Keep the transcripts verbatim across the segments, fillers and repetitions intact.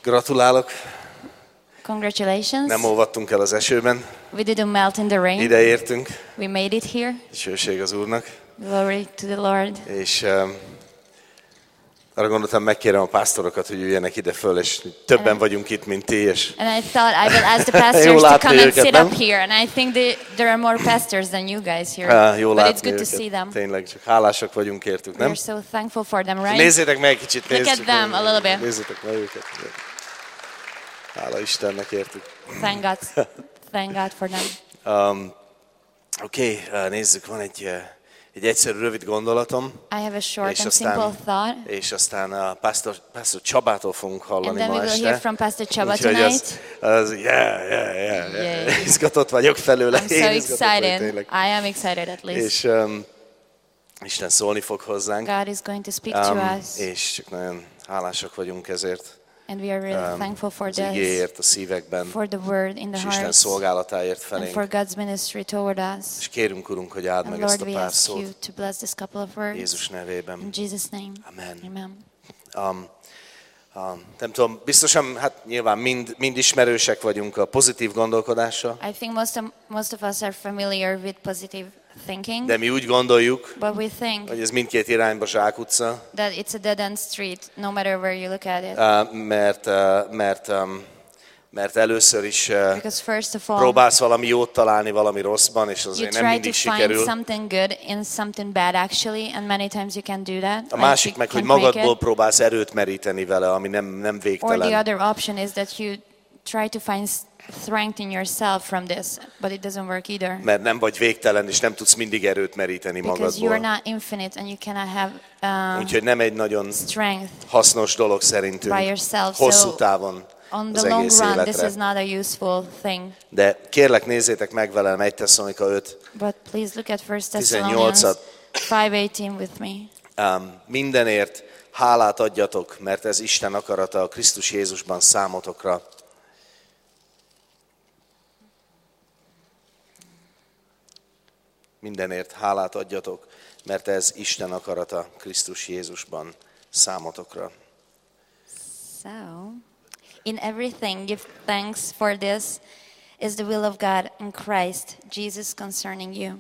Gratulálok. Congratulations. Nem olvadtunk el az esőben. We didn't melt in the rain. Ide értünk. We made it here. Dicsőség az Úrnak. Glory to the Lord. És um, arra gondoltam, megkérem a pásztorokat, hogy üljenek ide föl, és többen And vagyunk itt, mint ti, és And I thought I will ask the pastors Jó to látni come and őket, sit nem? up here. And I think they, there are more pastors than you guys here. Ah, jó But it's látni good to őket. see them. Tényleg, csak hálásak vagyunk értük, We nem? are so thankful for them, right? Nézzétek meg egy kicsit, Look at nézzétek them meg. a little bit. Nézzétek meg őket. Hála Istennek értük. Thank God. Thank God for them. Um, Oké, okay, nézzük, van egy, uh, egy egyszerű, rövid gondolatom. I have a short És and aztán, simple thought. és aztán a pastor, pastor Csabától fogunk And hallani then we ma will este. hear from Pastor Csaba Úgyhogy tonight. az, az yeah, yeah, yeah, Yay. yeah. Izgatott vagyok felőle. I'm so Én izgatott vagyok, excited. tényleg. I am excited at least. És um, Isten szólni fog hozzánk. God is going to speak to Um, us. és csak nagyon hálásak vagyunk ezért. And we are really Um, thankful for az this. igéért a szívekben, For the word in és the Isten hearts. szolgálatáért And felénk. for God's ministry toward us. És kérünk, Urunk, hogy áld And meg ezt Lord, a we pár ask you szót. to bless this couple of words. Jézus nevében. In Jesus' name. Amen. Amen. Um, um, nem tudom, biztosan, hát nyilván mind, mind ismerősek vagyunk a pozitív gondolkodással, I think most of, most of us are familiar with positive thinking, de mi úgy gondoljuk, but we think hogy ez mindkét irányba zsákutca, that it's a dead-end street, no matter where you look at it. uh, mert, uh, mert, um, mert először is uh, Because first of all, próbálsz valami jót találni valami rosszban, és you azért nem try to mindig find sikerül. something good in something bad actually, and many times you can do that. A like másik you meg, hogy can't make magadból it. próbálsz erőt meríteni vele, ami nem, nem Or the végtelen. other option is that you try to find strength in yourself from this, but it doesn't work either. Mert nem vagy végtelen, és nem tudsz mindig erőt meríteni Because you are magadból. not infinite and you cannot have um, Úgyhogy nem egy nagyon strength hasznos dolog szerintünk by yourself. hosszú So távon on az the long egész run, this életre. is not a useful thing. De kérlek, nézzétek meg velem egy Tesszalonika öt. But please look at First tizennyolcat. Thessalonians five eighteen with me. Um, mindenért hálát adjatok, mert ez Isten akarata a Krisztus Jézusban számotokra. Mindenért hálát adjatok, mert ez Isten akarata Krisztus Jézusban számotokra. So, in everything give thanks, for this is the will of God in Christ Jesus concerning you.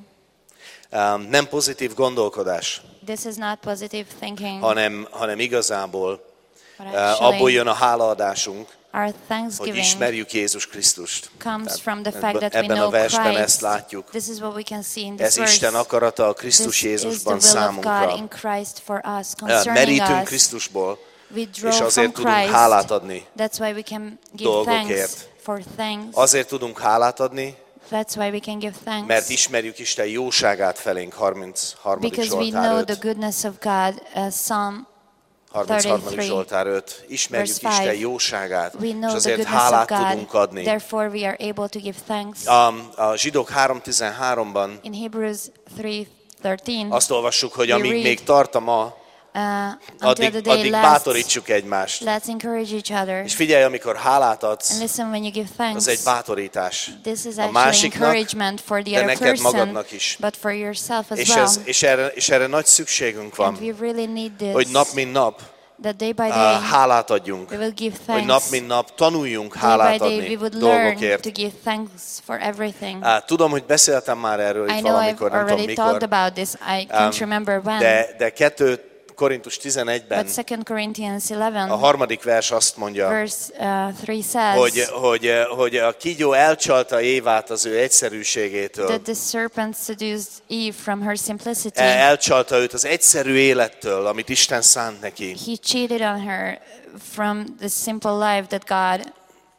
Um, nem pozitív gondolkodás, This is not positive thinking, hanem, hanem igazából but uh, abból actually jön a hálaadásunk, our hogy thanksgiving ismerjük Jézus Krisztust. comes Tehát from the fact that we ebben a know versben ezt Christ. látjuk. This is what we can see in Ez this Isten verse. akarata a This Krisztus is the Jézusban will of God számunkra. in Christ for us, Uh, concerning Merítünk us. Krisztusból, We draw és from azért tudunk Christ. hálát adni. That's why we can give dolgokért. thanks for things. Azért tudunk hálát adni, That's why we can give thanks. mert ismerjük Isten jóságát felénk, harmincharmadik Because we Zsoltár know the öt. goodness of God, uh, Psalm harmincharmadik thirty-three, Zsoltár öt. Ismerjük verse Isten five. jóságát, We és know the azért goodness hálát of tudunk God, adni. therefore we are able to give thanks. A, a zsidók három tizenháromban In Hebrews three thirteen, azt olvassuk, hogy we amíg read, még tart a ma, uh, until addig, the day addig lasts, bátorítsuk egymást. let's encourage each other. És figyelj, amikor hálát And adsz, listen, when you give thanks, az egy bátorítás. this is A actually másiknak, encouragement for the de other neked person, magadnak is. but for yourself as És, well. ez, és, erre, és erre nagy szükségünk And van, we really need this, hogy nap mint nap that day by uh, day hálát adjunk. we will give Hogy thanks. nap mint nap tanuljunk Day by hálát day we adni would learn dolgokért. to give thanks for everything. Uh, tudom, hogy beszéltem már erről I itt know I've valamikor, nem tudom already talked mikor, about this. I can't Um, remember when. de, de kettő Korintus tizenegyben But Second Corinthians a eleven, harmadik vers azt mondja, verse uh, three says hogy, hogy, hogy a kígyó elcsalta Évát az ő egyszerűségétől, that the serpent seduced Eve from her simplicity. elcsalta őt az egyszerű élettől, amit Isten szánt neki. He cheated on her from the simple life that God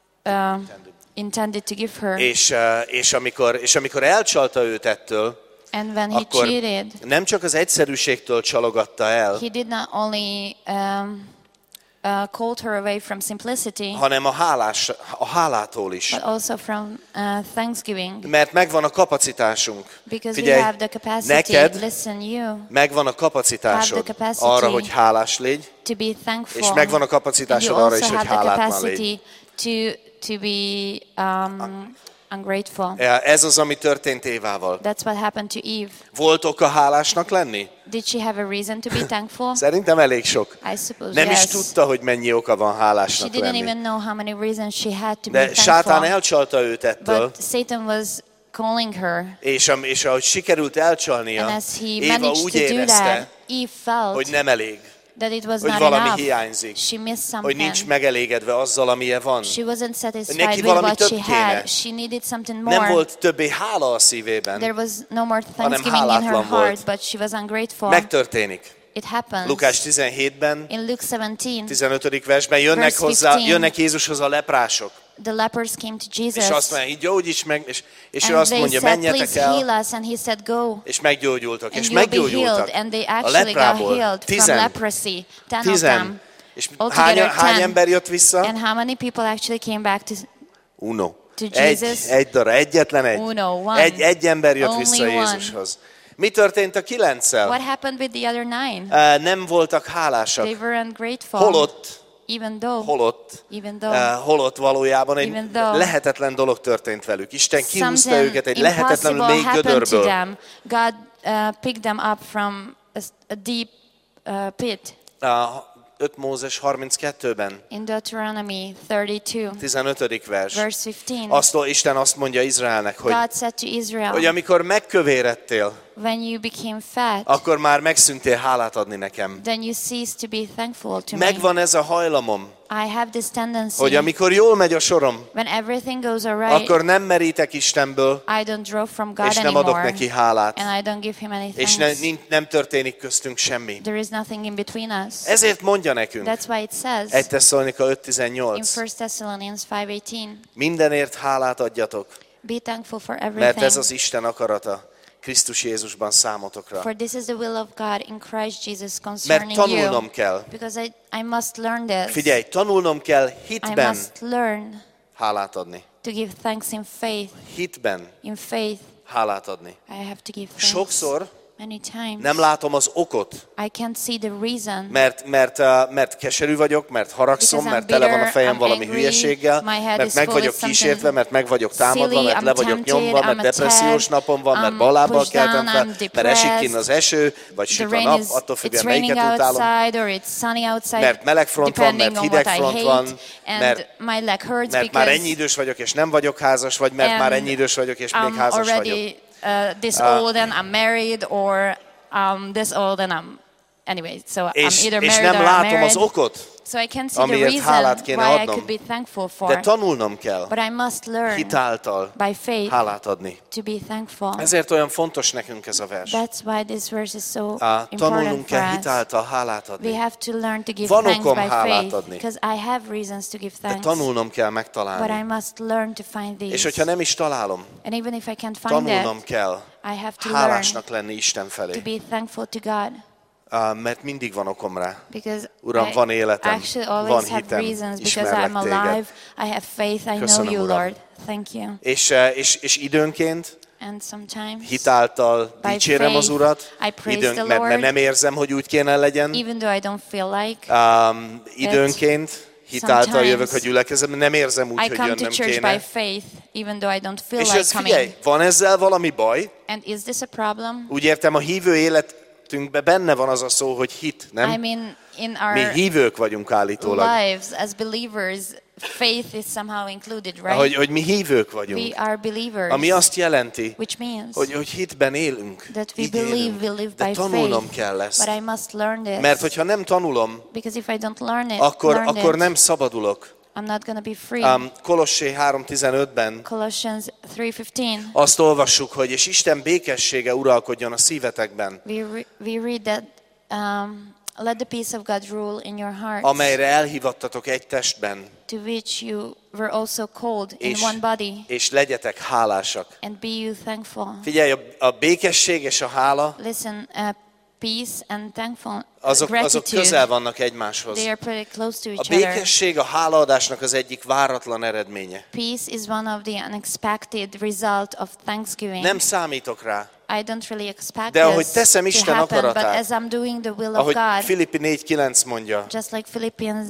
uh, intended to give her. És, uh, és, amikor, és amikor elcsalta őt ettől, And when he akkor cheated, nem csak az egyszerűségtől csalogatta el, he did not only um, uh, called her away from simplicity, hanem a, hálás, a hálától is. but also from uh, thanksgiving. Mert megvan a kapacitásunk. Because Figyelj, we have the capacity, neked listen you, megvan a kapacitásod have the capacity arra, hogy hálás légy, to be thankful. és megvan a And you kapacitásod arra is, also hogy have the hálátlan légy. capacity to, to be um, ungrateful. Ez az, ami történt Évával. That's what happened to Eve. Volt oka hálásnak lenni? Did she have a reason to be thankful? Szerintem elég sok. I suppose Nem yes. is tudta, hogy mennyi oka van She hálásnak didn't lenni. even know how many reasons she had to be De sátán thankful. elcsalta őt ettől, But Satan was calling her. és, am- és ahogy sikerült elcsalnia, And as he Éva managed úgy to do that, érezte, Eve felt hogy nem elég, that it was hogy not valami enough. hiányzik, She missed hogy nincs something. megelégedve azzal, amilyen van. She wasn't satisfied Neki with valami what több she kéne. had. She needed something more. Nem volt többé hála a szívében. There was no more thanksgiving in her hálátlan volt. heart, but she was ungrateful. Megtörténik. It happens. Lukás tizenhétben, In Luke seventeen, tizenötödik versben jönnek Verse hozzá, fifteen. jönnek Jézushoz a leprások. the lepers came to Jesus. És azt mondja, így gyógyíts meg, és, és ő And azt they mondja, said, menjetek please heal el, us. And he said, go. és meggyógyultak, And és you'll be healed. meggyógyultak. And they A actually got leprából healed from tizen, leprosy. Ten of tizen. them. És Altogether hány, hány ten. ember jött vissza? And how many people actually came back to Uno. To Egy, Jesus? egy darab, egyetlen egy. Uno, one. Egy, egy ember jött Only vissza one. Jézushoz. Mi történt a kilenccel? What happened with the other nine? Uh, nem voltak hálásak. They were ungrateful. Holott, Even though, holott, even though uh, holott valójában egy Even though lehetetlen dolog történt velük. Isten kihúzta something őket egy lehetetlenül impossible mély happened to gödörből. them, God uh, picked them up from a, a deep uh, pit. A öt Mózes harminckettőben, In Deuteronomy thirty-two, tizenötödik vers. verse fifteen, Azt, Isten azt mondja Izraelnek, hogy, God said to Israel, hogy amikor megkövéredtél, when you became fat, akkor már megszűntél hálát adni nekem. then you ceased to be thankful to me. Megvan ez a hajlamom, I have this tendency, hogy amikor jól megy a sorom, when everything goes alright, akkor nem merítek Istenből, I don't draw from God és nem adok anymore, neki hálát, and I don't give him any és ne, thanks. nincs- nem történik köztünk semmi. There is nothing in between us. Ezért mondja nekünk, That's why it says egy Tesszalonika öt in tizennyolc, First Thessalonians five eighteen, mindenért hálát adjatok, be thankful for mert everything. ez az Isten akarata Krisztus Jézusban számotokra. For this is the will of God in Christ Jesus Mert concerning tanulnom you. kell. Because I, I must learn this. Figyelj, tanulnom kell I hitben must learn hálát adni. to give thanks in faith. Hitben In faith, hálát adni. I have to give thanks. Sokszor Many times. nem látom az okot, I can't see the reason. mert, mert, uh, mert keserű vagyok, mert haragszom, Because I'm mert tele van a bitter, fejem I'm valami angry, hülyeséggel, my head mert is meg full vagyok with something kísértve, mert meg vagyok támadva, silly, mert I'm le vagyok tempted, nyomva, mert I'm depressziós attacked, napom van, mert I'm ballábbal pushed keltem down, fel, I'm mert esik kinn depressed, az eső, vagy The süt a rain nap, is, attól it's függően raining melyiket utálom, outside or it's sunny outside, mert meleg front van, depending mert on what hideg I front hate, van, and mert, my leg hurts mert már ennyi because idős vagyok, és nem vagyok házas, vagy mert And már ennyi idős vagyok, és még I'm házas vagyok. already uh, this Uh, old and I'm married, or I'm this old and I'm anyway. So I'm És, either és married nem or I'm látom married. az okot, So I can't see the amiért reason hálát kéne why I adnom. could be thankful for. de tanulnom kell But I must learn hitáltal by faith hálát adni. to be thankful. Ezért olyan fontos nekünk ez a vers. That's why this verse is so Uh, important tanulnunk for kell us. hitáltal hálát We adni. have to learn to give Van thanks okom by hálát faith, adni. because I have reasons to give De thanks. tanulnom kell But I megtalálni. must learn to find És these. hogyha nem is találom, And even if I can't find tanulnom it, kell I have to learn hálásnak lenni Isten to felé. be thankful to God. Uh, mert mindig van okom rá. Because Uram, I van életem, actually van always have hitem, reasons, because ismerlek I'm téged. alive, I have faith, I know Köszönöm, you, Uram. Lord. Thank you. És, uh, és, és időnként And sometimes, hitáltal By dicsérem az faith, Urat, I praise időnk, the mert, mert Lord. nem érzem, hogy úgy kéne legyen. even though I don't feel like, Um, időnként hitáltal sometimes jövök a gyülekezetem, nem érzem úgy, I hogy come to jönnöm church by kéne. faith, even though I don't feel És like ez coming. figyelj, van ezzel valami baj? And is this a problem? Úgy értem, a hívő életünkben benne van az a szó, hogy hit, nem? I mean, in Mi our hívők vagyunk állítólag. lives as believers, faith is somehow included, right? Hogy, hogy mi hívők We vagyunk. are believers, Ami azt jelenti, which means hogy, hogy hitben élünk. that we Így believe, élünk. we live De by tanulnom faith. kell But ezt. I must learn this. Mert hogyha nem tanulom, Because if I don't learn it, akkor, learn akkor it, nem szabadulok. I'm not going to be free. Um, Kolossé három tizenötben Colossians three fifteen. azt olvassuk, hogy és Isten békessége uralkodjon a szívetekben, We re- we read that um, let the peace of God rule in your hearts, amelyre elhívattatok egy testben, to which you were also called in és, one body, és legyetek hálásak. and be you thankful. Figyelj, a, a békesség és a hála, Listen, uh, peace and thankful azok, azok gratitude, közel vannak egymáshoz. they are pretty close to A each other. békesség a hálaadásnak az egyik váratlan eredménye. Peace is one of the unexpected result of thanksgiving. Nem számítok rá. I don't really expect De ahogy this teszem to Isten happen, but akaratát, as I'm doing the will of Ahogy God, Filippi négy kilenc mondja, just like Philippians four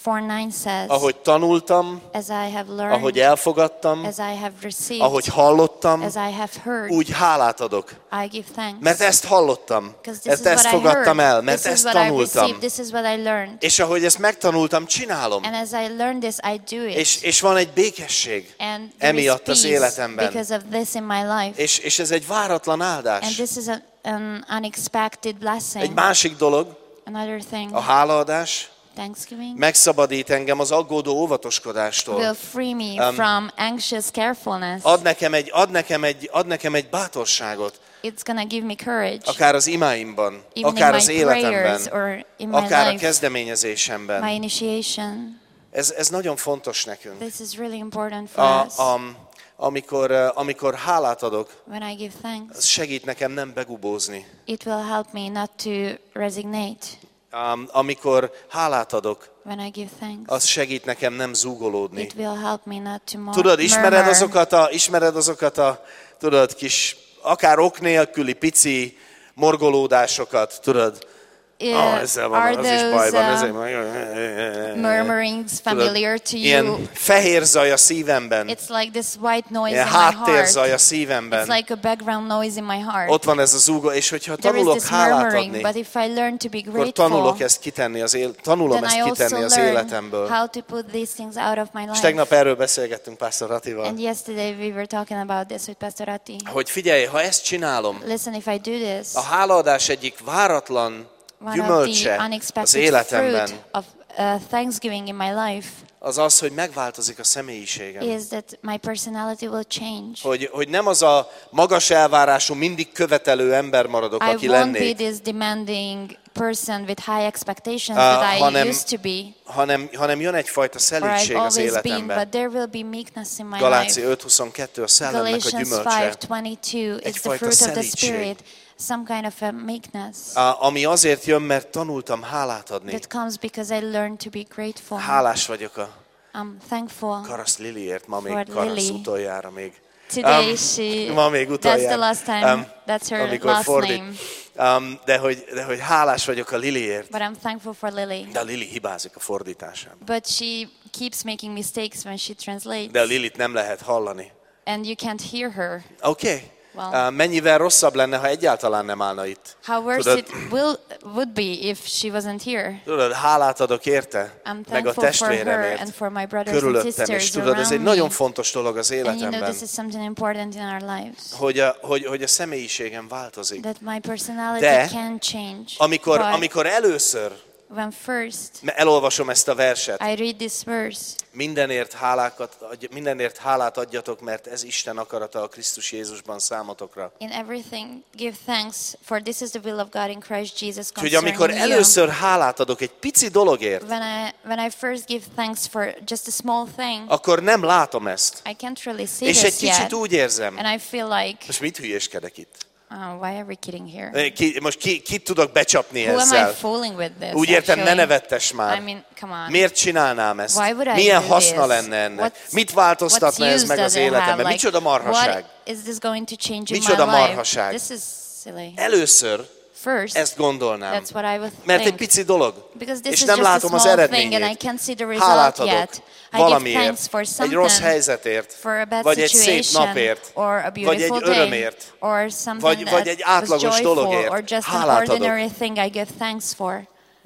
four nine says, ahogy tanultam, as I have learned, ahogy elfogadtam, as I have received, ahogy hallottam, as I have heard, úgy hálát adok. I give thanks. Mert ezt hallottam, Because this mert is ezt what I fogadtam heard, el, mert this is ezt what I tanultam. received, this is what I learned. És ahogy ezt megtanultam, csinálom. And as I learned this, I do it. És, és van egy békesség And there is emiatt az peace életemben. because of this in my life. És, és ez egy váratlan And áldás. this is a, an unexpected Egy blessing. másik dolog, Another thing, a hálaadás Thanksgiving, megszabadít engem az aggódó óvatoskodástól. will free me Um, from anxious carefulness. Ad nekem egy, ad nekem egy, ad nekem egy bátorságot, It's gonna give me courage, akár az imáimban, even akár in az my életemben, prayers or in my akár a life, kezdeményezésemben. my initiation. Ez, ez nagyon fontos nekünk. This is really important for A, us. a, amikor, amikor hálát adok, When I give thanks, az segít nekem nem begubózni. it will help me not to resignate. Um, amikor hálát adok, When I give thanks, az segít nekem nem zúgolódni. it will help me not to mo- Tudod, ismered murmur. azokat a, ismered azokat a, tudod, kis, akár ok nélküli pici morgolódásokat, tudod? Yeah, Ah, ezzel van, are az is baj van. those ezzel uh, van. murmurings familiar to you? Ilyen fehér zaj a szívemben, It's like this white noise ilyen in my háttérzaj a heart. szívemben. It's like a background noise in my heart. Ott van ez a zúgó, és hogyha There is tanulok this hálát murmuring, adni, but if I learn to be akkor grateful, tanulok ezt kitenni az él, tanulom then I ezt also kitenni az learn életemből. how to put these things out of my És life. tegnap erről beszélgettünk Pásztor Attival, And yesterday we were talking about this with Pastor Atti. hogy figyelj, ha ezt csinálom, Listen, if I do this, a hálaadás egyik váratlan one of gyümölcse the az unexpected életemben fruit of uh, Thanksgiving in my life az az, hogy megváltozik a személyiségem. is that my personality will change. Hogy, hogy nem az a magas elvárású, mindig követelő ember maradok, I aki won't be lennék, this demanding person with high expectations Uh, that I hanem- used to be, hanem, hanem jön egyfajta or I've szelídség az always been, életemben. but there will be meekness in my Galáci life. öt huszonkettő, a szellemnek a Galatians gyümölcse, five twenty-two is the Egyfajta fruit of the szelídség. Spirit, some kind of a meekness a- ami azért jön, mert tanultam hálát adni. that comes because I learned to be grateful. Hálás vagyok a I'm thankful. Karasz Liliért, ma még For Karasz Lily. utoljára még. Today Um, she, ma még that's utoljára. the last time, Um, that's her amikor last fordít. name. Um, de, hogy, de hogy hálás vagyok a Liliért. But I'm thankful for Lily. De a Lili hibázik a fordításában. But she keeps making mistakes when she translates. De a Lilit nem lehet hallani. And you can't hear her. Oké? Okay. Well. Uh, mennyivel rosszabb lenne, ha egyáltalán nem állna itt? How worse Tudod, it will would be if she wasn't here. tudod, hálát adok érte, I'm meg a thankful for her testvéremért, and for my brothers and körülöttem, és sisters tudod, ez egy around nagyon me. fontos dolog az And you know életemben, this is something important in our lives. hogy a, hogy, hogy a személyiségem változik. That my personality De can change. Amikor, But amikor először when first elolvasom ezt a verset, I read this verse, mindenért, hálákat, adj- mindenért hálát adjatok, mert ez Isten akarata a Krisztus Jézusban számotokra. in everything give thanks, for this is the will of God in Christ Jesus Úgyhogy concerning amikor you. először hálát adok egy pici dologért, When I when I first give thanks for just a small thing, akkor nem látom ezt. I can't really see És egy this kicsit yet, úgy érzem, and I feel like, most mit hülyéskedek itt? oh, why are we kidding here? Ki, most ki, kit tudok becsapni Who am I ezzel? fooling with this? Úgy értem, ne actually? nevettes már. I mean, come on. Miért csinálnám ezt? Why would I Milyen do haszna this? lenne ennek? What's- Mit változtatna what ez use meg does az it have? életemben? Like, Micsoda marhaság? What is this going to change in Micsoda my life? marhaság? This is silly. Először First, ezt gondolnám. that's what I would Mert egy think. pici dolog. Because this És is nem just a látom az small thing and I eredményét. can't see the Hálát result adok yet. I give valamiért, thanks for egy rossz something, helyzetért, for a bad vagy egy szép situation, napért, or a vagy egy beautiful day, örömért, or something vagy, vagy that egy was átlagos joyful, dologért. or just an Hálát adok. ordinary thing I give thanks for.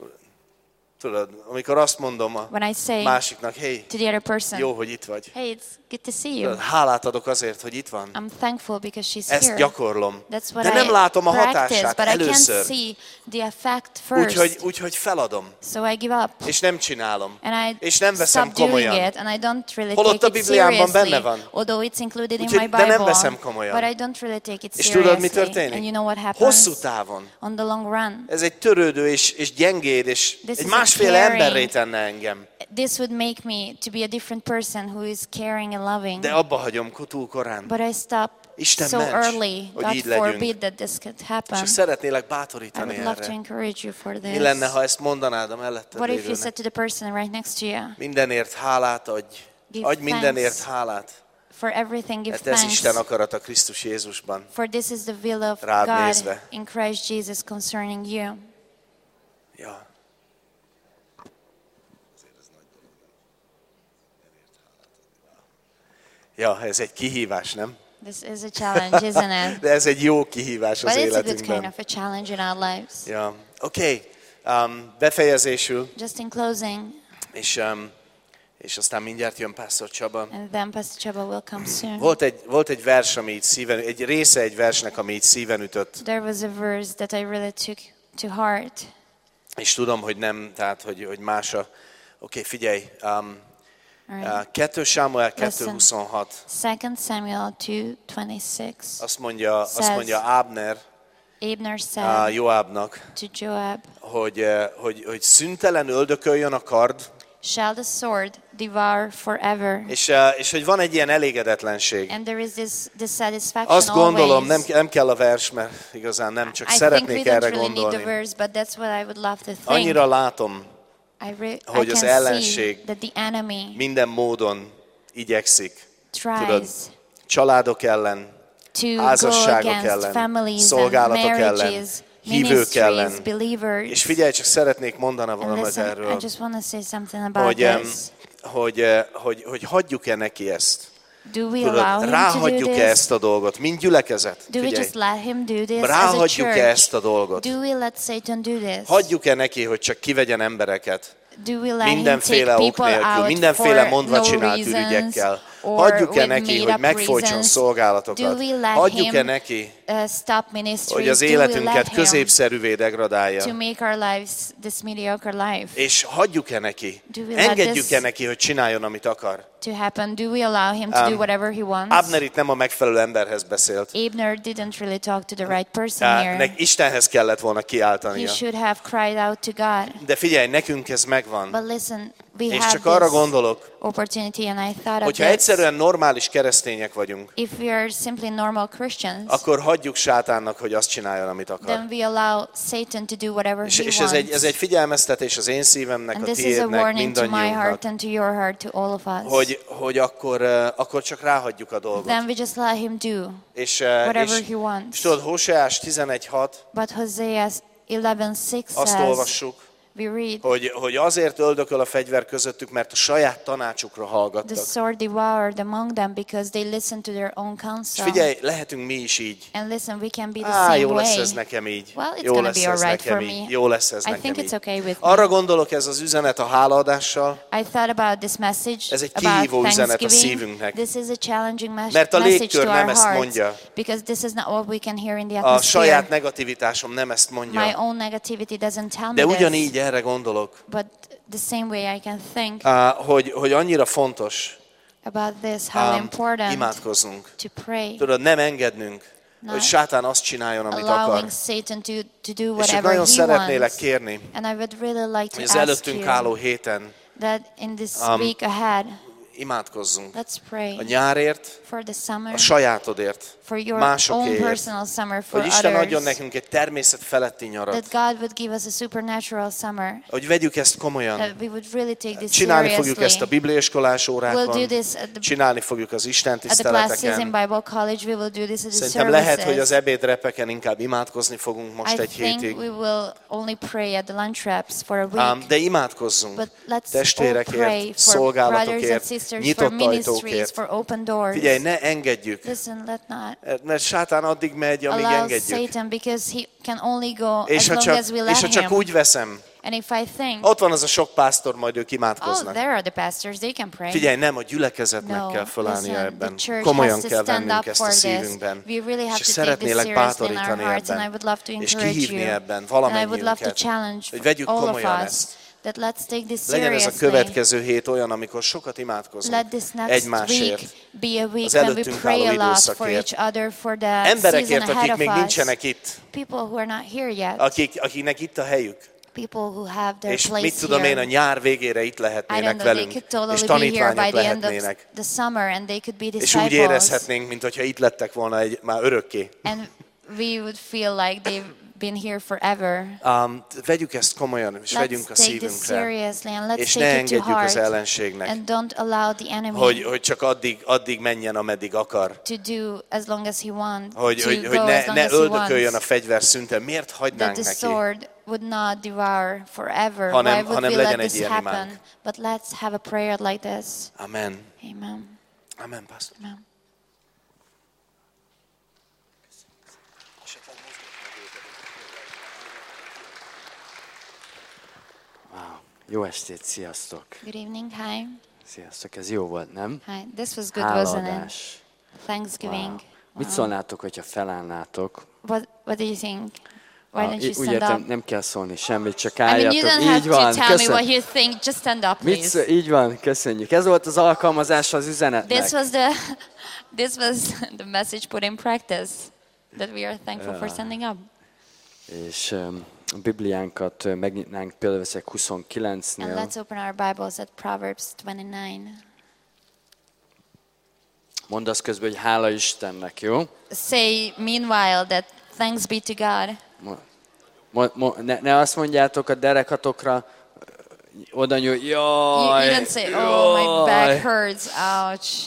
Tudod, amikor azt mondom a When I say másiknak, hey, to the other person, jó, hogy itt vagy. hey, it's good to see you. Tudod, hálát adok azért, hogy itt van. I'm thankful because she's Ezt here. gyakorlom. That's what De nem I látom a practice, hatását but I can't először. see the effect first. Úgyhogy, úgyhogy feladom. So I give up. És nem csinálom. And I És nem veszem stop doing komolyan. it, and I don't really Holott take a it Bibliámban benne seriously, van. although it's included in Úgyhogy- my de nem Bible. veszem komolyan. But I don't really take it És seriously. tudod, mi And you történik? know what happens? Hosszú távon. On the long run. Ez egy törődő és, és gyengéd, és This egy is a másféle caring- emberré tenne engem. This would make me to be a different person who is caring and loving. De abba hagyom túl korán. But I stop Isten so ments, early. hogy God így legyünk. forbid that this could happen. És szeretnélek I bátorítani would love to erre. encourage you for this. Mi lenne, ha ezt mondanád a melletted What if you lévőnek? said to the person right next to you, Mindenért hálát adj. Give Adj mindenért thanks. hálát. for everything give Mert ez thanks, Isten akarata Krisztus Jézusban. for this is the will of Rád God nézve. in Christ Jesus concerning you. Ja. Ja, ez egy kihívás, nem? This is a challenge, isn't it? De ez egy jó kihívás az But it's a good kind életünkben. of a challenge in our lives. Ja, oké. Okay. Um, befejezésül, Just in closing, és, um, és aztán mindjárt jön Pásztor Csaba. and then Pastor Chaba will come soon. Volt egy, volt egy vers, ami így szíven, egy része egy versnek, ami így szíven ütött. There was a verse that I really took to heart. És tudom, hogy nem, tehát, hogy, hogy más a... Oké, okay, figyelj. Um, Alright. kettő Sámuel kettő Listen. huszonhat. Second Samuel two twenty-six. Azt mondja, azt Says- mondja Ábner Abner uh, said Joábnak, to Joab, hogy, uh, hogy, hogy szüntelen öldököljön a kard, "Shall the sword devour forever?" és, uh, és hogy van egy ilyen elégedetlenség. And there is this dissatisfaction Azt gondolom, nem, always. nem kell a vers, mert igazán nem, csak I think we szeretnék don't erre really need the gondolni. verse, but that's what I would love to think. Annyira látom, I, re- I hogy az can ellenség see that the enemy minden módon igyekszik. Tudod, tries családok ellen, to go házasságok against ellen, families and szolgálatok ellen, marriages, hívők ellen. ministries, believers. És figyelj, csak szeretnék mondani And valamit listen, I erről, just want to say something about hogy, em, this. hogy, eh, hogy, hogy hagyjuk-e neki ezt. Do we Tudod, allow him to do ráhagyjuk-e this? ezt a dolgot, mint gyülekezet? Do we Figyelj, just let him do this as a ráhagyjuk-e church? ezt a dolgot? Do we let Satan do this? Hagyjuk-e neki, hogy csak kivegyen embereket? Do we let him Mindenféle take ok people nélkül, out mindenféle for mondva no csinált reasons, ürügyekkel. or Hagyjuk-e with neki, hogy made-up megfojtson reasons? szolgálatokat? Do we let Hagyjuk-e him neki, uh, stop ministries? hogy az Do we életünket let him középszerűvé to degradálja? make our lives this mediocre life És hagyjuk-e neki? Do we let Engedjük-e this- neki, hogy csináljon, amit akar? to happen? Do we allow him to do Um, whatever he wants? Abner itt nem a megfelelő emberhez beszélt. Abner didn't really talk to the right person Uh, here. nek Istenhez kellett volna He kiáltania. should have cried out to God. De figyelj, nekünk ez megvan. But listen, we És have csak arra this gondolok, opportunity, and I thought of hogyha this. egyszerűen normális keresztények vagyunk, If we are simply normal Christians, akkor hagyjuk sátánnak, hogy azt csináljon, amit akar. then we allow Satan to do whatever És, he és ez, wants. egy, ez egy figyelmeztetés az én szívemnek, And a this is a tiédnek, warning to my mindannyiunknak, heart and to your heart, to all of us. hogy, hogy akkor, uh, akkor csak ráhagyjuk a dolgot. Then we just let him do És, uh, whatever és, he wants. és tudod, Hóseás tizenegy hat, But Hosea eleven six azt says, olvassuk, we read, hogy, hogy azért öldököl a fegyver közöttük, mert a saját tanácsukra the hallgattak. sword devoured among them because they listened to their own És counsel. figyelj, lehetünk mi is így. And listen, we can be the Á, same jó lesz way. ez nekem így. Well, it's Jó gonna lesz be ez alright nekem for így. me. Jó lesz ez I nekem think it's így. okay with me. Arra gondolok, ez az üzenet a hálaadással, I thought about this message Ez egy about kihívó üzenet a Thanksgiving. szívünknek. This is a challenging mes- Mert a message légkör to nem our ezt hearts mondja. because this is not what we can hear in the a saját atmosphere. negativitásom nem ezt My mondja. own negativity doesn't tell me De this, ugyanígy erre gondolok, but the same way I can think á, hogy, hogy annyira fontos about this, how ám, important imádkoznunk. to pray, Tudod, nem engednünk, No. hogy sátán azt csináljon, amit akar. allowing Satan to, to do És csak whatever nagyon he szeretnélek wants. kérni, And I would really like hogy to az ask előttünk you álló héten that in this Um, week ahead, imádkozzunk. let's pray A nyárért, for the summer, a sajátodért, for your own másokéért. personal summer, for Hogy Isten adjon others, nekünk egy természet feletti that nyarat. God would give us a supernatural summer, Hogy vegyük ezt komolyan. that we would really take this Csinálni fogjuk ezt a seriously. bibliaiskolás We'll do órákon, this at the, csinálni fogjuk az Isten at the classes in tiszteleteken. Bible College. We will do this at the Szerintem lehet, hogy az services. ebédrepeken inkább imádkozni fogunk most I egy think hétig. we will only pray at the lunch wraps for a week. Ám, de imádkozzunk But let's all pray testvérekért, for brothers and szolgálatokért, sisters, for nyitott ministries, ajtókért. for open doors. Figyelj, ne engedjük, Listen, let not mert sátán addig megy, amíg allow engedjük. Satan, because he can only go És as ha long csak, as we és let ha csak him. úgy veszem, And if I think, ott van az a sok pásztor, majd ők oh, imádkoznak. there are the pastors, they can pray. Figyelj, nem, a gyülekezetnek No, kell fölállnia listen, ebben. the church Komolyan has to kell stand vennünk up ezt a for this. szívünkben. We really have És to take this szeretnélek seriously in our bátorítani hearts, and I ebben. would love to És encourage kihívni you. ebben And I would love to valamennyiünket, challenge hogy vegyük all of komolyan us ezt. that let's take this Legyen ez a seriously. következő hét olyan, amikor sokat imádkozunk Let this next egymásért. week be a week az when we előttünk pray álló a lot for időszakért. each other, for the season Emberekért, ahead akik of még us. nincsenek itt, People who are not here yet. akik, akiknek itt a helyük, People who have their és place mit tudom én, a here. nyár végére itt I don't lehetnének know, they velünk, could és totally be here by tanítványok the end of lehetnének. the summer, and they could be És úgy disciples. érezhetnénk, mint hogyha itt lettek volna egy, már örökké. And we would feel like they've been here forever. Um, vegyük ezt komolyan, és Let's vegyünk a take this szívünkre, seriously and let's és ne take it to engedjük az heart. ellenségnek, And don't allow the enemy hogy, hogy csak addig, addig menjen, ameddig akar. to do as long as he wants, Hogy, to hogy, go hogy as ne, long ne as he öldököljön a wants. fegyver szünten. Miért That hagynánk the neki? sword would not devour forever. Hanem- Why would hanem we legyen let egy this ilyen happen? imánk. But let's have a prayer like this. Amen. Amen. Amen, pastor. Amen. Wow. Jó estét, sziasztok! Good evening. Hi. Sziasztok, ez jó volt, nem? Hi. This was good, wasn't it? Hálaadás. Thanksgiving. Wow. Mit Wow. szólnátok, hogyha felállnátok? What What do you think? Why Ah, don't you í- úgy stand értem, up? nem kell szólni semmit, csak I mean, you álljatok. don't have Így to van, tell me what köszönjük. you think. Just stand up, Mit please. szó- így van, köszönjük. Ez volt az alkalmazás az üzenetnek. This was the this was the message put in practice that we are thankful for standing up. És um, a Bibliánkat uh, megnyitnánk Példaveszek And huszonkilencnél. let's open our Bibles at Proverbs twenty-nine. Mondd azt közben, hogy hála Istennek, jó? Say meanwhile that thanks be to God. Mo- mo- mo- ne, ne azt mondjátok a derekatokra, oda nyúl, You, jaj, you don't say, oh, my jaj. back hurts, ouch.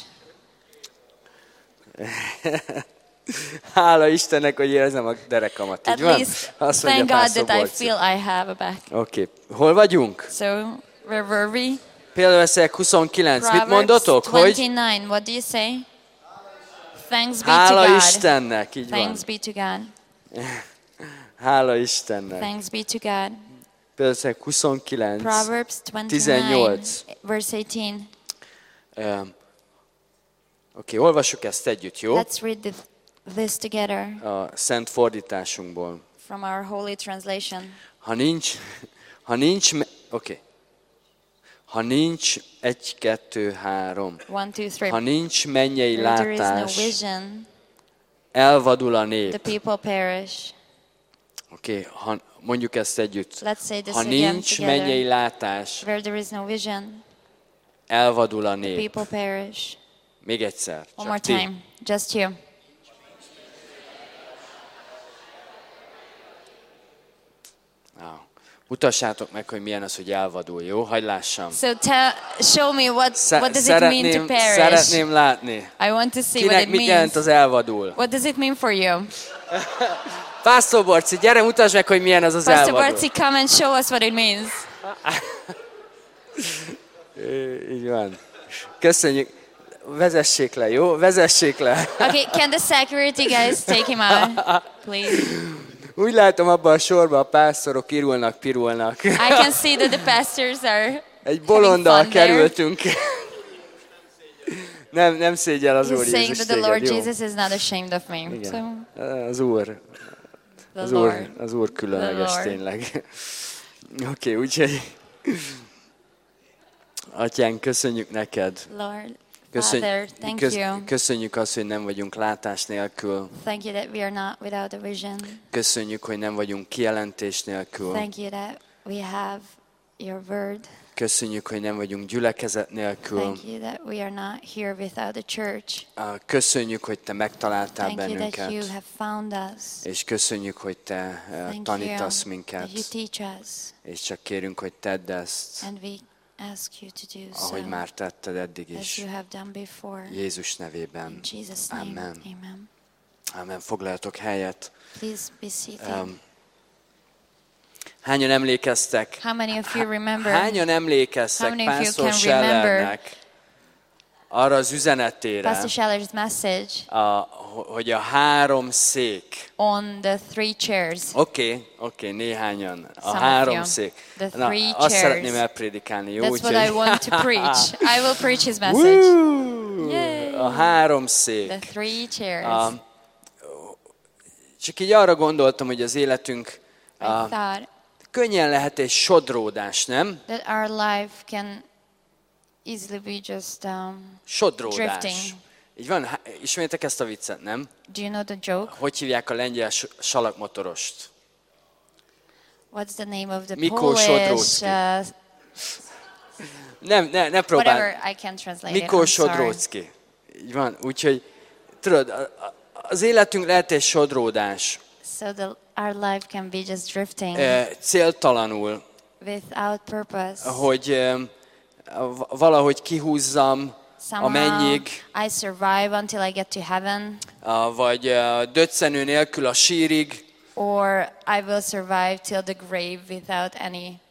Hála Istennek, hogy érzem a derekamat. At Így van? least Azt mondja thank God Pásztor that I Borci. feel I have a back. Oké, okay. Hol vagyunk? So, where were we? Példaveszek huszonkilenc. Mit Proverbs mondotok? Hogy twenty-nine. What do you say? Thanks be hála to God. Istennek. Így van. Thanks be to God. Hála Istennek. Thanks be to God. Példaveszek huszonkilenc. Proverbs twenty-nine, tizennyolc. verse eighteen. Um, Oké, okay, olvassuk ezt együtt, jó? Let's read the, this together A szent fordításunkból. from our holy translation. Ha nincs, ha nincs, me- oké. Okay. Ha nincs egy, kettő, három. One, two, three. Ha nincs mennyei Where there is no látás, vision, elvadul a the nép. people perish. Oké, okay, ha mondjuk ezt együtt. Let's say this Ha again nincs mennyei together. látás, Where there is no vision, elvadul a the nép. people perish. Még egyszer. One Csak more ti. time, just you. Wow. Mutassátok meg, hogy milyen az, hogy elvadul, jó? Hadd lássam. So tell, show me what, Sze- what does it mean to szeretném, perish. szeretném látni. I want to see what Kinek it mit jelent means. az elvadul? What does it mean for you? Pásztor Borci, gyere, mutasd meg, hogy milyen az az Pastor elvadul. Bartzi, come and show us what it means. Í- Így van. Köszönjük. Vezessék le, jó? Vezessék le. Okay, can the security guys take him out, please? Úgy látom, abban a sorban a pásztorok irulnak, pirulnak. I can see that the pastors are Egy bolonddal fun there. kerültünk. Nem, nem szégyel az Úr He's saying Jézus that the Lord téged, jó? Jesus is not ashamed of me. So, Igen. Az Úr, the az Lord. Úr, az Úr különleges The Lord. tényleg. Oké, okay, úgyhogy Atyánk, köszönjük neked. Lord, Köszön, Father, thank kösz, you. köszönjük azt, hogy nem vagyunk látás nélkül. Thank you that we are not without a vision. Köszönjük, hogy nem vagyunk kijelentés nélkül. Thank you that we have your word. Köszönjük, hogy nem vagyunk gyülekezet nélkül. Thank you that we are not here without a church. Ah, Köszönjük, hogy te megtaláltál Thank you that bennünket. you have found us. És köszönjük, hogy te eh, Thank tanítasz you minket. that you teach us. És csak kérünk, hogy tedd ezt, And we ask you to do ahogy so, már tetted eddig as is. you have done before. Jézus nevében. In Jesus' name, Amen. amen. Amen. Foglaljatok helyet. Please be seated. Um, Hányan emlékeztek? How many of you remember? Hányan emlékeztek How many of you Pásztor can remember Schellernek arra az üzenetére, Pastor Scheller's message a, hogy a három szék. on the three chairs? Oké, okay, oké, okay, néhányan. A Some of három you. szék. The Na, three azt chairs. szeretném elprédikálni, jó? That's what I want to preach. I will preach his message. Woo! Yay. A három The szék. three chairs. A, csak így arra gondoltam, hogy az életünk I a, thought könnyen lehet egy sodródás, nem? that our life can easily be just um, Sodródás. drifting. Így van? Há- Ismeritek ezt a viccet, nem? Do you know the joke? Hogy hívják a lengyel s- salakmotorost? What's the name of the Mikó Polish? Sodrócki. Uh, Nem, ne, ne próbálj. whatever, I can't translate Mikó it. I'm sorry. Sodrócki. Így van, úgyhogy tudod, a- a- az életünk lehet egy sodródás. So the, our life can be just drifting Eh, Céltalanul, without purpose. hogy eh, v- valahogy kihúzzam a Somehow mennyig, I survive until I get to heaven, ah, vagy eh, döccenő nélkül a sírig, or I will survive till the grave without any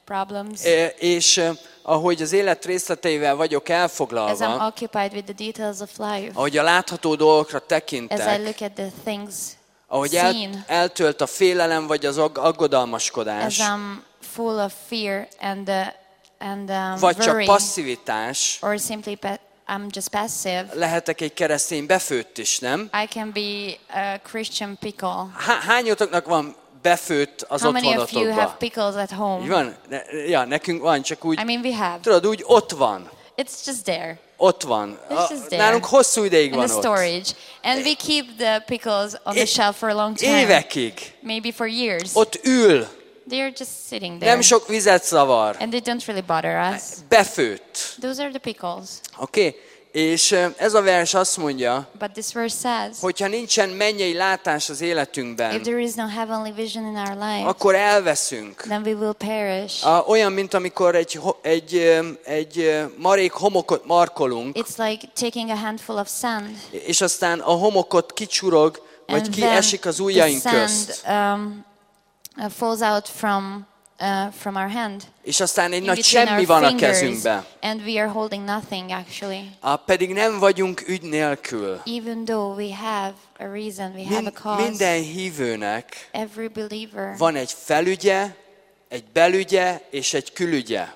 problems. E, és eh, ahogy az élet részleteivel vagyok As I'm elfoglalva, occupied with the details of life, ahogy a látható dolgokra as I tekintek, look at the things ahogy el, seen, eltölt a félelem vagy az ag- as aggodalmaskodás, I'm full of fear and uh, and um, vagy csak worry, passzivitás, or simply pa- I'm just passive, lehetek egy keresztény befőtt is, nem? I can be a Christian pickle. Há- Hányotoknak van befőtt az How many of you have otthonotokban? pickles at Így home? van? Ne, ja, nekünk van, csak úgy, I mean, we have. tudod, úgy ott van. It's just there. Ott van. It's A, just there. nálunk hosszú ideig In van the ott. storage. And we keep the pickles on the É- shelf for a long time. Évekig. Maybe for years. Ott ül. They're just sitting there. Nem sok vizet szavar. And they don't really bother us. Befőtt. Those are the pickles. Oké? Okay? És ö, ez a vers azt mondja, But this verse says, hogyha nincsen mennyei látás az if életünkben, there is no heavenly vision in our life, akkor elveszünk. then we will perish. A, olyan, mint amikor egy, ho- egy, ö, egy ö, marék homokot markolunk, It's like taking a handful of sand, és aztán a homokot kicsurog, vagy and kiesik az the ujjaink sand közt. um, uh, falls out from uh, from our hand. És aztán egy In nagy between semmi our van a fingers, kezünkben. and we are holding nothing actually. Á, pedig nem vagyunk ügy nélkül. Even though we have a reason, we have a Min- cause. minden hívőnek Every believer van egy felügye, egy belügye és egy külügye.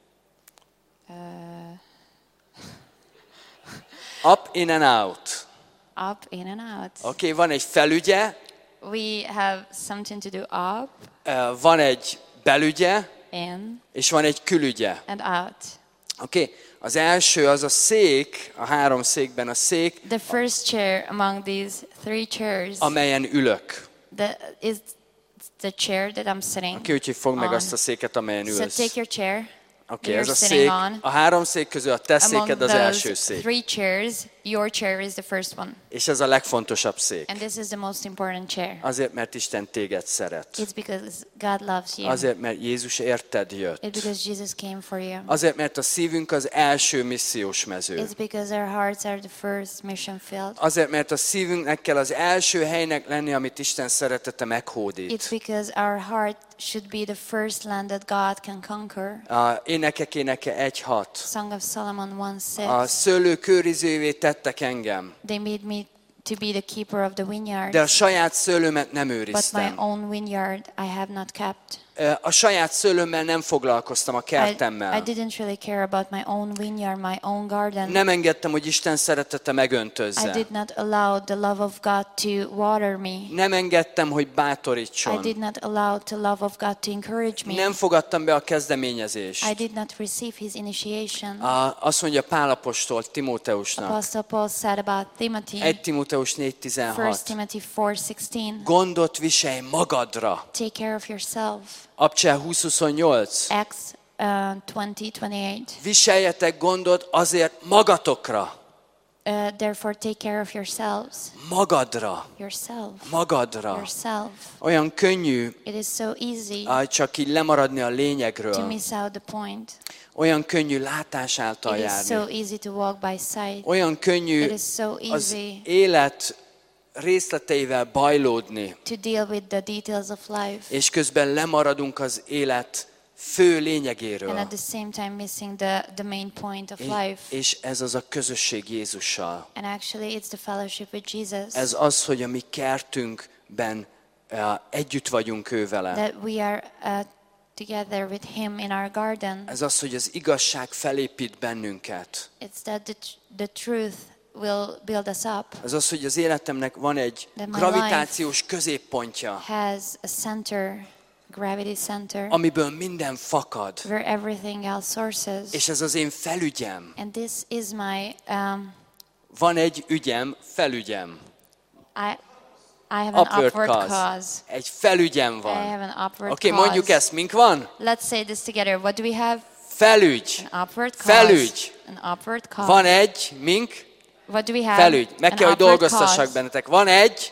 Up, in and out. up, in and out. Oké, okay, van egy felügye, We have something to do up, ö, van egy belügye, in, és van egy külügye. and out. Oké, okay. Az első az a szék, a három székben a szék, The first chair among these three chairs amelyen ülök. the, is the chair that I'm sitting Oké, okay, úgyhogy fogd meg on. azt a széket, amelyen So ülsz. take your chair. Oké, you're ez a sitting szék, on. a három szék közül a te Among széked az those első szék. three chairs, your chair is the first one. És ez a legfontosabb szék. And this is the most important chair. Azért, mert Isten téged szeret. It's because God loves you. Azért, mert Jézus érted It's jött. because Jesus came for you. Azért, mert a szívünk az első missziós mező. It's because our hearts are the first mission field. Azért, mert a szívünknek kell az első helynek lenni, amit Isten szeretete meghódít. It's because our heart should be the first land that God can conquer. A Énekek éneke egy hat. Song of Solomon one A six. szőlő kőrizővé tettek engem, They made me to be the keeper of the vineyard, de a saját szőlőmet nem but my őriztem. own vineyard I have not kept. A saját szőlőmmel nem foglalkoztam, a I, I kertemmel. didn't really care about my own vineyard, my own garden. Nem engedtem, hogy Isten szeretete I megöntözze. did not allow the love of God to water me. Nem engedtem, hogy I bátorítson. did not allow the love of God to encourage me. Nem fogadtam be a kezdeményezést. I did not receive his initiation. A, azt mondja Pál apostol Timóteusnak. Apostle Paul said about Timothy, egy Timóteus négy First tizenhat. Timothy four sixteen. Gondot viselj magadra. Take care of yourself. Abcsel húsz huszonnyolc. Acts uh, twenty twenty-eight. Viseljetek gondot azért magatokra. Uh, therefore, take care of yourselves. Magadra. Yourself. Magadra. Yourself. Olyan könnyű It is so easy ah, csak így lemaradni a to lényegről. miss out the point. Olyan könnyű látás által It is so járni. easy to walk by sight. Olyan könnyű It is so az easy élet részleteivel bajlódni, to deal with the details of life, és közben lemaradunk az élet fő and lényegéről. at the same time missing the, the main point of life. És ez az a közösség Jézussal. And actually, it's the fellowship with Jesus. Ez az, hogy a mi kertünkben uh, együtt vagyunk ő vele. That we are uh, together with Him in our garden. Ez az, hogy az igazság felépít bennünket. It's that the, the truth will build us up, Ez az, hogy az életemnek van egy That my gravitációs középpontja, has a center, gravity center, amiből minden fakad. where everything else sources. És ez az én felügyem. And this is my, um, Van egy ügyem, felügyem. I, I have an Upward upward cause. cause. Egy felügyem I van. have an upward Oké, okay, cause. mondjuk ezt, mink van? Let's say this together. What do we have? Felügy. An upward cause. Felügy. An upward cause. Van egy, mink? What do we have? Felügy. Meg An kell, hogy upward dolgoztassak cause. bennetek. Van egy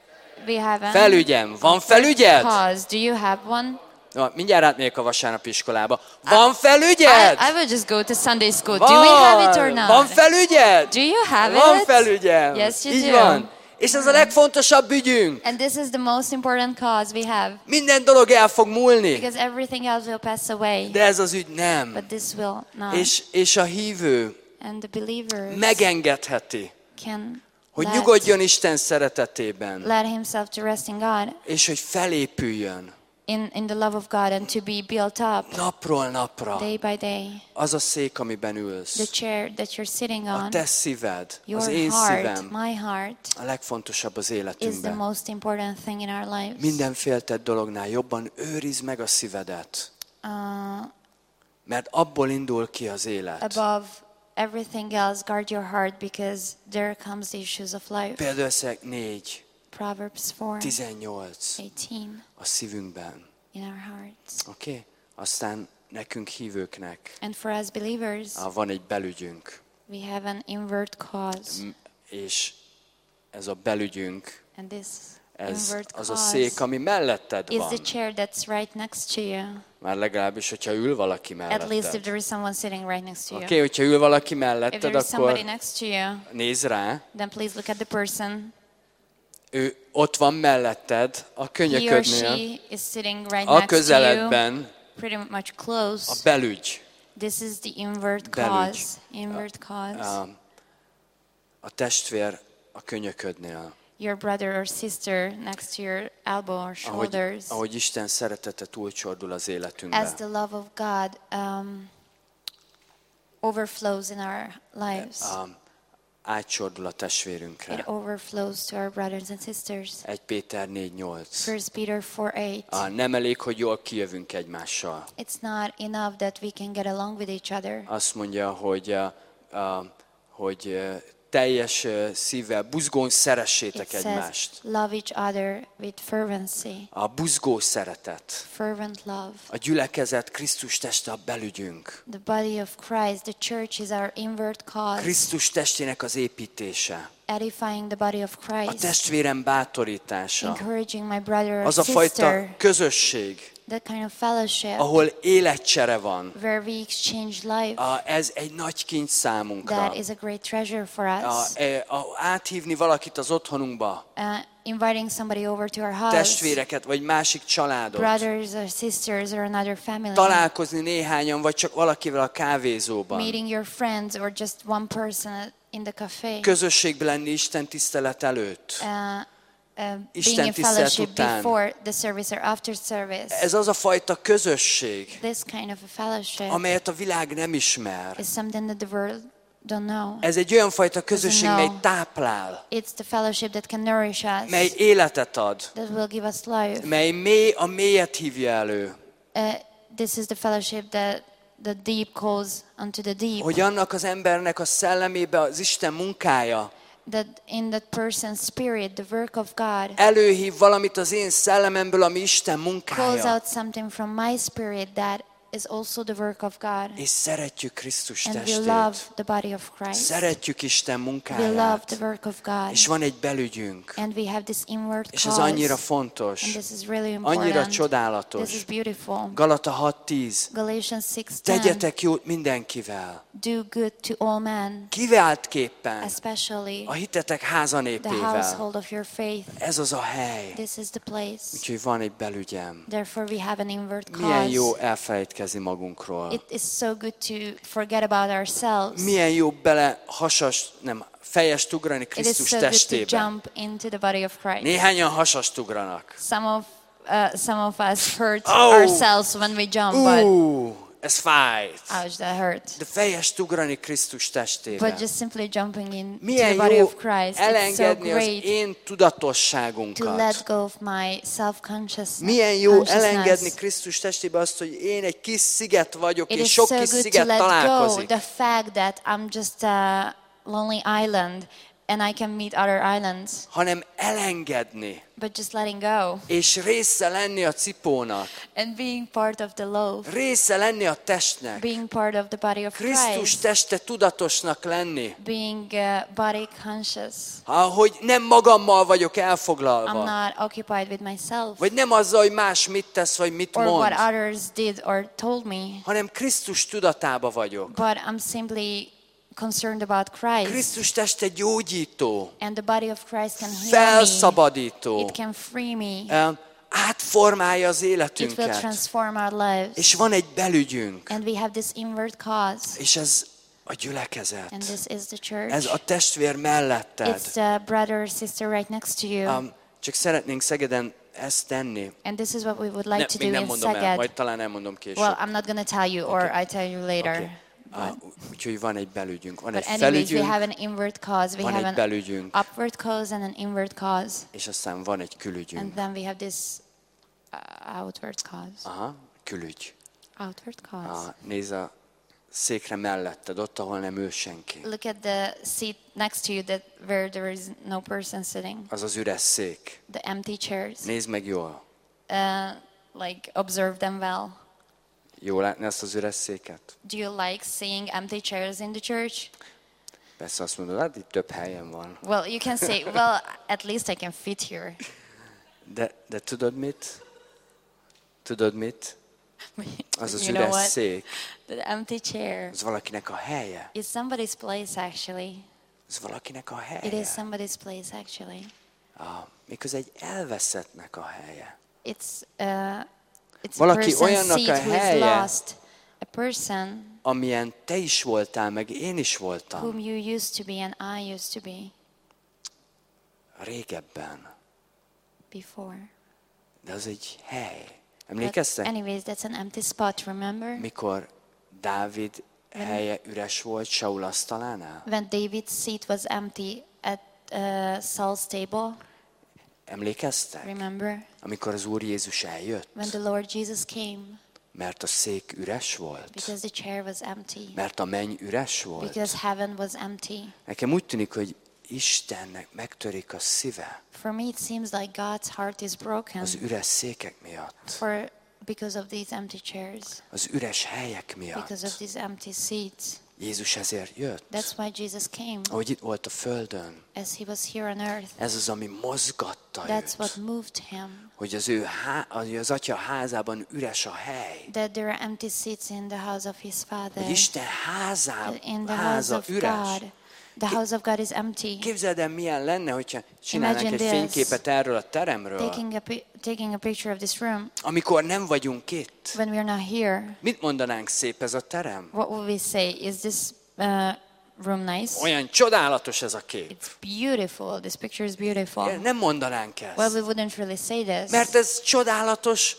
We have an felügyem. Van upward felügyed? cause. Do you have one? Na, mindjárt átmegyek a vasárnapi iskolába. Van felügyed? I, I will just go to Sunday school. Do we have it or not? Van felügyed? Do you have Van it? felügyem. Yes, you Így do. van. És ez a legfontosabb ügyünk. And this is the most important cause we have. Minden dolog el fog múlni, Because everything else will pass away. de ez az ügy nem. But this will not. És, és a hívő And the believers megengedheti, can hogy let, nyugodjon Isten szeretetében, let himself to rest in God, és hogy felépüljön in, in the love of God, and to be built up napról napra. day by day. Az a szék, amiben The ülsz, chair that you're sitting a on, te szíved, your az én heart, szívem, my heart, a legfontosabb az is the életünkben. most important thing in our lives. Minden féltett dolognál jobban őrizd meg a szívedet, Uh, mert abból indul ki az élet. above everything else, guard your heart, because there comes the issues of life. Példaösszeg négy, Proverbs four tizennyolc eighteen a szívünkben. in our hearts. Oké? Okay? Aztán nekünk hívőknek And for us believers, ah, van egy belügyünk, we have an inward cause. M- és ez a belügyünk, And this ez inward az a cause szék, ami melletted is van. the chair that's right next to you. Már legalábbis, hogyha ül valaki At least if melletted. there is someone sitting right next to you. Oké, okay, hogyha ül valaki If melletted, there is somebody akkor next to you, nézz rá, then please look at the person. ő ott van melletted, a He or könyöködnél, she is sitting right a next to you, közeledben, pretty much a close. belügy. This is the inward Belügy. cause. Inward cause. A, a testvér a könyöködnél. Your brother or sister next to your elbow or Ahogy, shoulders. ahogy Isten szeretete túlcsordul az As életünkbe. the love of God um, overflows in our lives. Um, átcsordul a It testvérünkre. overflows to our brothers and sisters. egy Péter négy nyolc. First Peter four eight. Ah, nem elég, hogy jól kijövünk egymással. It's not enough that we can get along with each other. Azt mondja, hogy, uh, uh, hogy uh, teljes uh, szívvel, buzgón It szeressétek says, egymást. love each other with fervency, A buzgó szeretet. fervent love. A gyülekezet Krisztus teste a belügyünk. The body of Christ, the church is our inward cause, Krisztus testének az építése. edifying the body of A Christ, testvérem bátorítása. encouraging my brother or Az a fajta sister, közösség, that kind of fellowship ahol életcsere van. where we exchange life. A, ez egy nagy kincs számunkra. That is a great treasure for A, us. e, a, áthívni valakit az otthonunkba, Uh, inviting somebody over to our house, testvéreket, vagy másik családot. brothers or sisters or another family, Találkozni néhányan, vagy csak valakivel a kávézóban. meeting your friends or just one person in the cafe. Közösségben lenni Isten tisztelet előtt. Uh, uh, being Isten in tisztelet fellowship után. before the service or after service. Ez az a fajta közösség, This kind of a fellowship amelyet a világ nem ismer. is something that the world don't know. Ez egy olyan fajta közösség, know. mely táplál, It's the fellowship that can nourish us, mely életet ad, that will give us life. mely mély, a mélyet hívja elő. Uh, this is the fellowship that the deep calls unto the deep. Hogy annak az embernek a szellemébe az Isten munkája That in that person's spirit, the work of God előhív valamit az én szellememből, ami Isten calls munkája. out something from my spirit that is also the work of God. És szeretjük Krisztus And we love testét. the body of Christ. Szeretjük Isten We love munkáját. the work of God. És van egy belügyünk. And we have this inward És ez cause. annyira And fontos. this is really Annyira important. This csodálatos. is beautiful. Galata hat tíz. Galatians six ten. Tegyetek jót mindenkivel. Do good to all men, Kiváltképpen especially a hitetek the házanépével. household of your faith. Ez az a hely. This is the place. Úgyhogy van egy belügyem. Therefore we have an inward Milyen jó cause. elfelejtkezni magunkról. It is so good to forget about ourselves. Milyen jó bele hasas, nem, fejest ugrani It is Krisztus so good to testébe. jump into the body of Christ. Néhányan hasast ugranak. Some of uh, some of us hurt Oh. ourselves when we jump, but Ú, ez fájt. ouch, that hurt. De fejest ugrani Krisztus testébe. But just simply jumping in to Milyen the body jó of Christ, it's so elengedni az great én to tudatosságunkat. let go of my self-consciousness. Milyen jó elengedni consciousness. Krisztus testébe azt, hogy én egy kis sziget vagyok, It és is sok so kis good to sziget let go találkozik. the fact that I'm just a lonely island and I can meet other islands, Hanem elengedni, but just letting go és része lenni a cipónak, and being part of the loaf, része lenni a testnek, being part of the body of Krisztus Christ, teste tudatosnak lenni, being uh, body conscious. hogy nem magammal vagyok I'm elfoglalva, not occupied with myself vagy nem azzal, hogy más mit tesz, vagy mit or mond, what others did or told me, hanem Krisztus tudatába vagyok. but I'm simply concerned about Christ. Krisztus teste gyógyító, And the body of Christ can heal me. felszabadító, It can free me. um, átformálja az It will életünket. transform our lives. És van egy belügyünk, And we have this inward cause. és ez a gyülekezet. And this is the church. Ez a testvér melletted. It's the brother or sister right next to you. Um, csak szeretnénk Szegeden ezt tenni. And this is what we would like Ne, to még do nem in mondom el, Szeged. majd talán elmondom később. Well, I'm not going to tell you, or I tell you later. Okay. Ah, úgyhogy van egy belügyünk, van But egy anyways, we felügyünk, have an inward cause. We van have egy an belügyünk, upward cause and an inward cause. és aztán van egy And külügyünk. then we have this uh, outward cause. Aha, külügy. Outward cause. Ah, nézd a székre melletted, ott, ahol nem ül senki. Look at the seat next to you that where there is no person sitting. Az az üres szék. The empty chairs. Nézd meg jól. Uh, like observe them well. Jó látni ezt az üres széket? Do you like seeing empty chairs in the church? Persze azt mondod, hát itt több helyen van. Well, you can say, well, at least I can fit here. De, de tudod mit? Tudod mit? Az az You know üres what? szék, The empty chair az valakinek a helye. is somebody's place, actually. Ez valakinek a It is helye. somebody's place, actually. Ah, méghozzá egy elveszettnek a helye. It's uh, it's a Valaki person's olyannak a seat who is helye, lost. A person amilyen te is voltál, meg én is whom voltam you used to be and I used to be régebben. before. De az egy hely. But Emlékeztek, anyways, that's an empty spot, remember? mikor Dávid helye üres volt Saul asztalánál? When David's seat was empty at uh, Saul's table, Emlékeztek? remember? Amikor az Úr Jézus eljött? When the Lord Jesus came, Mert a szék üres volt? because the chair was empty, Mert a menny üres volt? because heaven was empty. Nekem úgy tűnik, hogy Istennek megtörik a szíve For me, it seems like God's heart is broken az üres székek miatt, for because of these empty chairs, az üres helyek because of miatt. these empty seats. Jézus ezért jött, That's why Jesus came, ahogy itt volt a földön. as he was here on earth. Ez az, ami mozgatta That's what őt, moved him, hogy az ő há, hogy az atya házában üres a hely. that there are empty seats in the house of his Father. Hogy Isten házá, In the house háza of üres. God, the house of God is empty. Képzeld el, milyen lenne, hogyha csinálnánk Imagine egy this. fényképet erről a teremről, Taking a, pi- taking a picture of this room amikor nem vagyunk itt. when we're not here. Mit mondanánk, szép ez a terem? What would we say? Is this uh, room nice? Olyan csodálatos ez a kép. It's beautiful. This picture is beautiful. Nem mondanánk Well, ezt. we wouldn't really say this. Mert ez csodálatos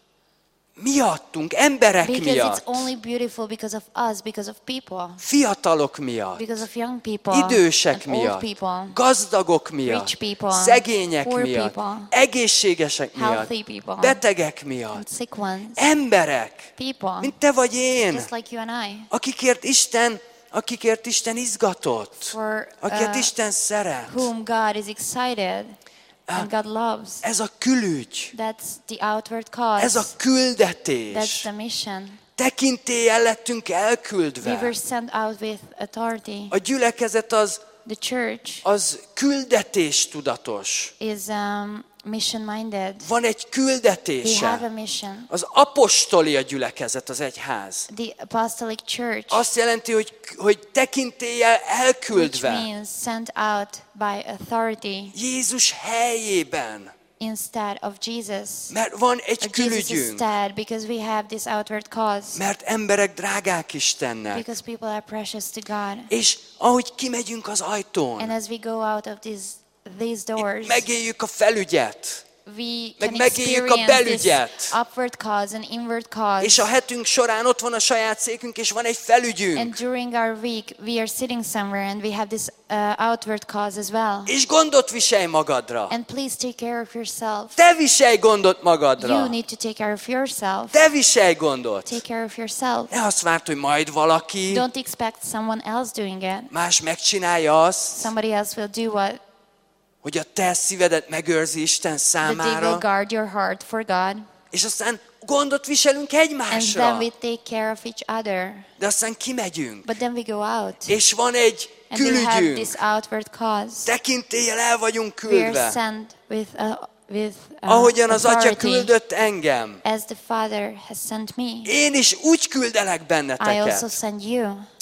miattunk, emberek Because it's miatt, only beautiful because of us, because of people, fiatalok miatt, because of young people, idősek and old miatt, people, gazdagok miatt, rich people, szegények poor miatt, people, egészségesek miatt, healthy people, betegek and miatt, sick ones, emberek, people, mint te vagy én, just like you and I, akikért Isten, akikért Isten izgatott, for akikért uh, Isten szeret. whom God is excited and God loves. Ez a külügy, That's the outward cause. ez a That's küldetés. the mission. Tekintéllyel lettünk We were elküldve. sent out with authority. A gyülekezet az, The church az küldetés tudatos. is um, mission-minded. Van egy We have a küldetése. mission. Az apostoli a gyülekezet, az egyház. The apostolic church, Azt jelenti, hogy, hogy tekintéllyel which elküldve. means sent out by authority Jézus helyében. instead of Jesus. Mert van Or egy Jesus külügyünk. instead, because we have this outward cause. Mert emberek drágák Istennek. Because people are precious to God. És ahogy kimegyünk az And ajtón, as we go out of these, these doors, megéljük a felügyet. we meg can megéljük a experience this belügyet. upward cause and inward cause. És a hetünk során ott van a saját székünk, és van egy And felügyünk. during our week, we are sitting somewhere and we have this uh, outward cause as well. És gondot viselj magadra. And please take care of yourself. Te viselj gondot You magadra. need to take care of yourself. Te viselj gondot. Take care of yourself. Ne azt várt, hogy majd valaki Don't expect someone else doing it. más megcsinálja azt, Somebody else will do what? hogy a te szívedet megőrzi Isten That they will számára, guard your heart for God. és aztán gondot viselünk And egymásra. then we take care of each other. De aztán kimegyünk, But then we go out. és van egy And we have külügyünk. this outward cause. Tekintéllyel el vagyunk We are küldve. sent with, uh, with uh, Ahogyan az Atya authority. küldött engem. As the Father has sent me, Én is úgy küldelek I also benneteket, send you.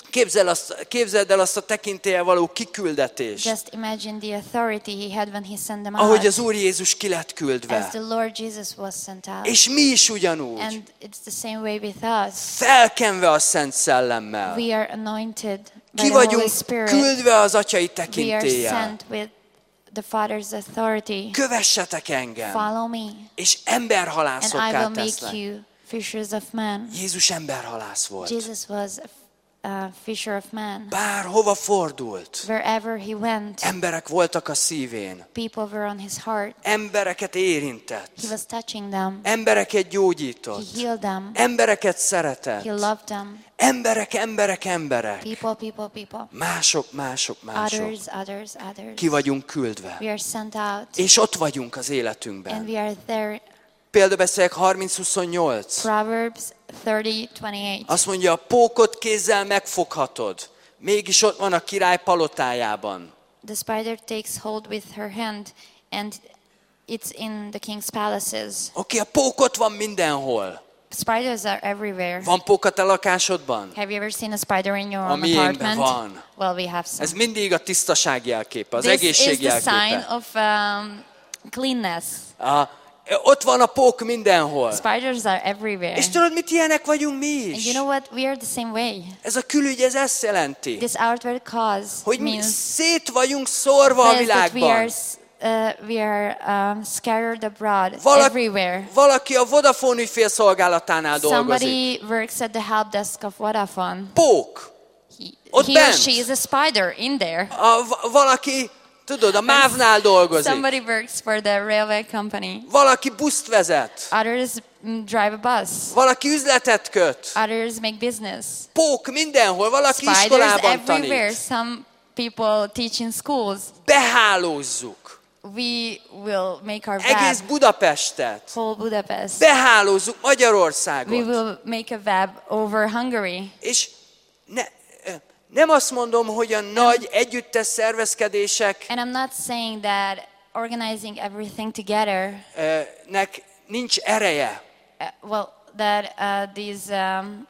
Képzeld, azt, képzeld el azt a tekintéllyel való kiküldetést, Just imagine the authority he had when he sent them ahogy out. az Úr Jézus ki lett As küldve. the Lord Jesus was sent out. És mi is ugyanúgy, And it's the same way with us. felkenve a Szent Szellemmel. We are anointed by Ki the Holy vagyunk Spirit. küldve az Atyai We are tekintéllyel. sent with the Father's authority. Kövessetek engem, Follow me, és and I emberhalászokká will make teszlek. you fishers of men. Jézus emberhalász volt. Jesus was a uh, fisher of men. Bárhova fordult, Wherever he went, emberek voltak a szívén. people were on his heart. Embereket érintett. He was touching them. Embereket He gyógyított. healed them. Embereket szeretett. He loved them. Emberek, emberek, emberek. People, people, people. Mások, mások, mások. Others, others, others. Ki vagyunk küldve. We are sent out. És ott vagyunk az And életünkben. we are there. Példabeszélek harminc huszonnyolc. Proverbs thirty twenty-eight. Azt mondja, a pókot kézzel megfoghatod. Mégis ott van a király palotájában. The spider takes hold with her hand, and it's in the king's palaces. Oké, a pók ott van mindenhol. Spiders are everywhere. Van pók a te lakásodban? Have you ever seen a spider in your A own miénkben apartment? van. Well, we have some. Ez mindig a tisztaság jelképe, az This is egészség the sign jelképe. of um, cleanness. A, ott van a pók mindenhol. Spiders are everywhere. És tudod, mit ilyenek vagyunk mi And is? you know what? We are the same way. Ez a külügy, ez ezt jelenti, This outward cause hogy mi means szét vagyunk szórva a says that we are világban. s- uh, we are um, scattered abroad Valaki, everywhere. valaki a Vodafone ügyfélszolgálatánál dolgozik. Somebody works at the help desk of Vodafone. Pók. He, Ott he or bent. she is a spider in there. A, va- valaki, tudod, a mávnál dolgozik. Somebody works for the railway company. Valaki buszt vezet. Others mm, drive a bus. Valaki üzletet köt. Others make business. Pók mindenhol. Valaki Spiders iskolában everywhere. tanít. Some people teach in schools. Behálózzuk. We will make our Egész web. Budapestet. Whole Budapest. Behálózzuk We Magyarországot. will make a web over Hungary. És ne, ö, nem azt mondom, hogy a nagy együttes szervezkedések And I'm not saying that organizing everything together, ö, nek nincs ereje, uh, well, that uh, these um,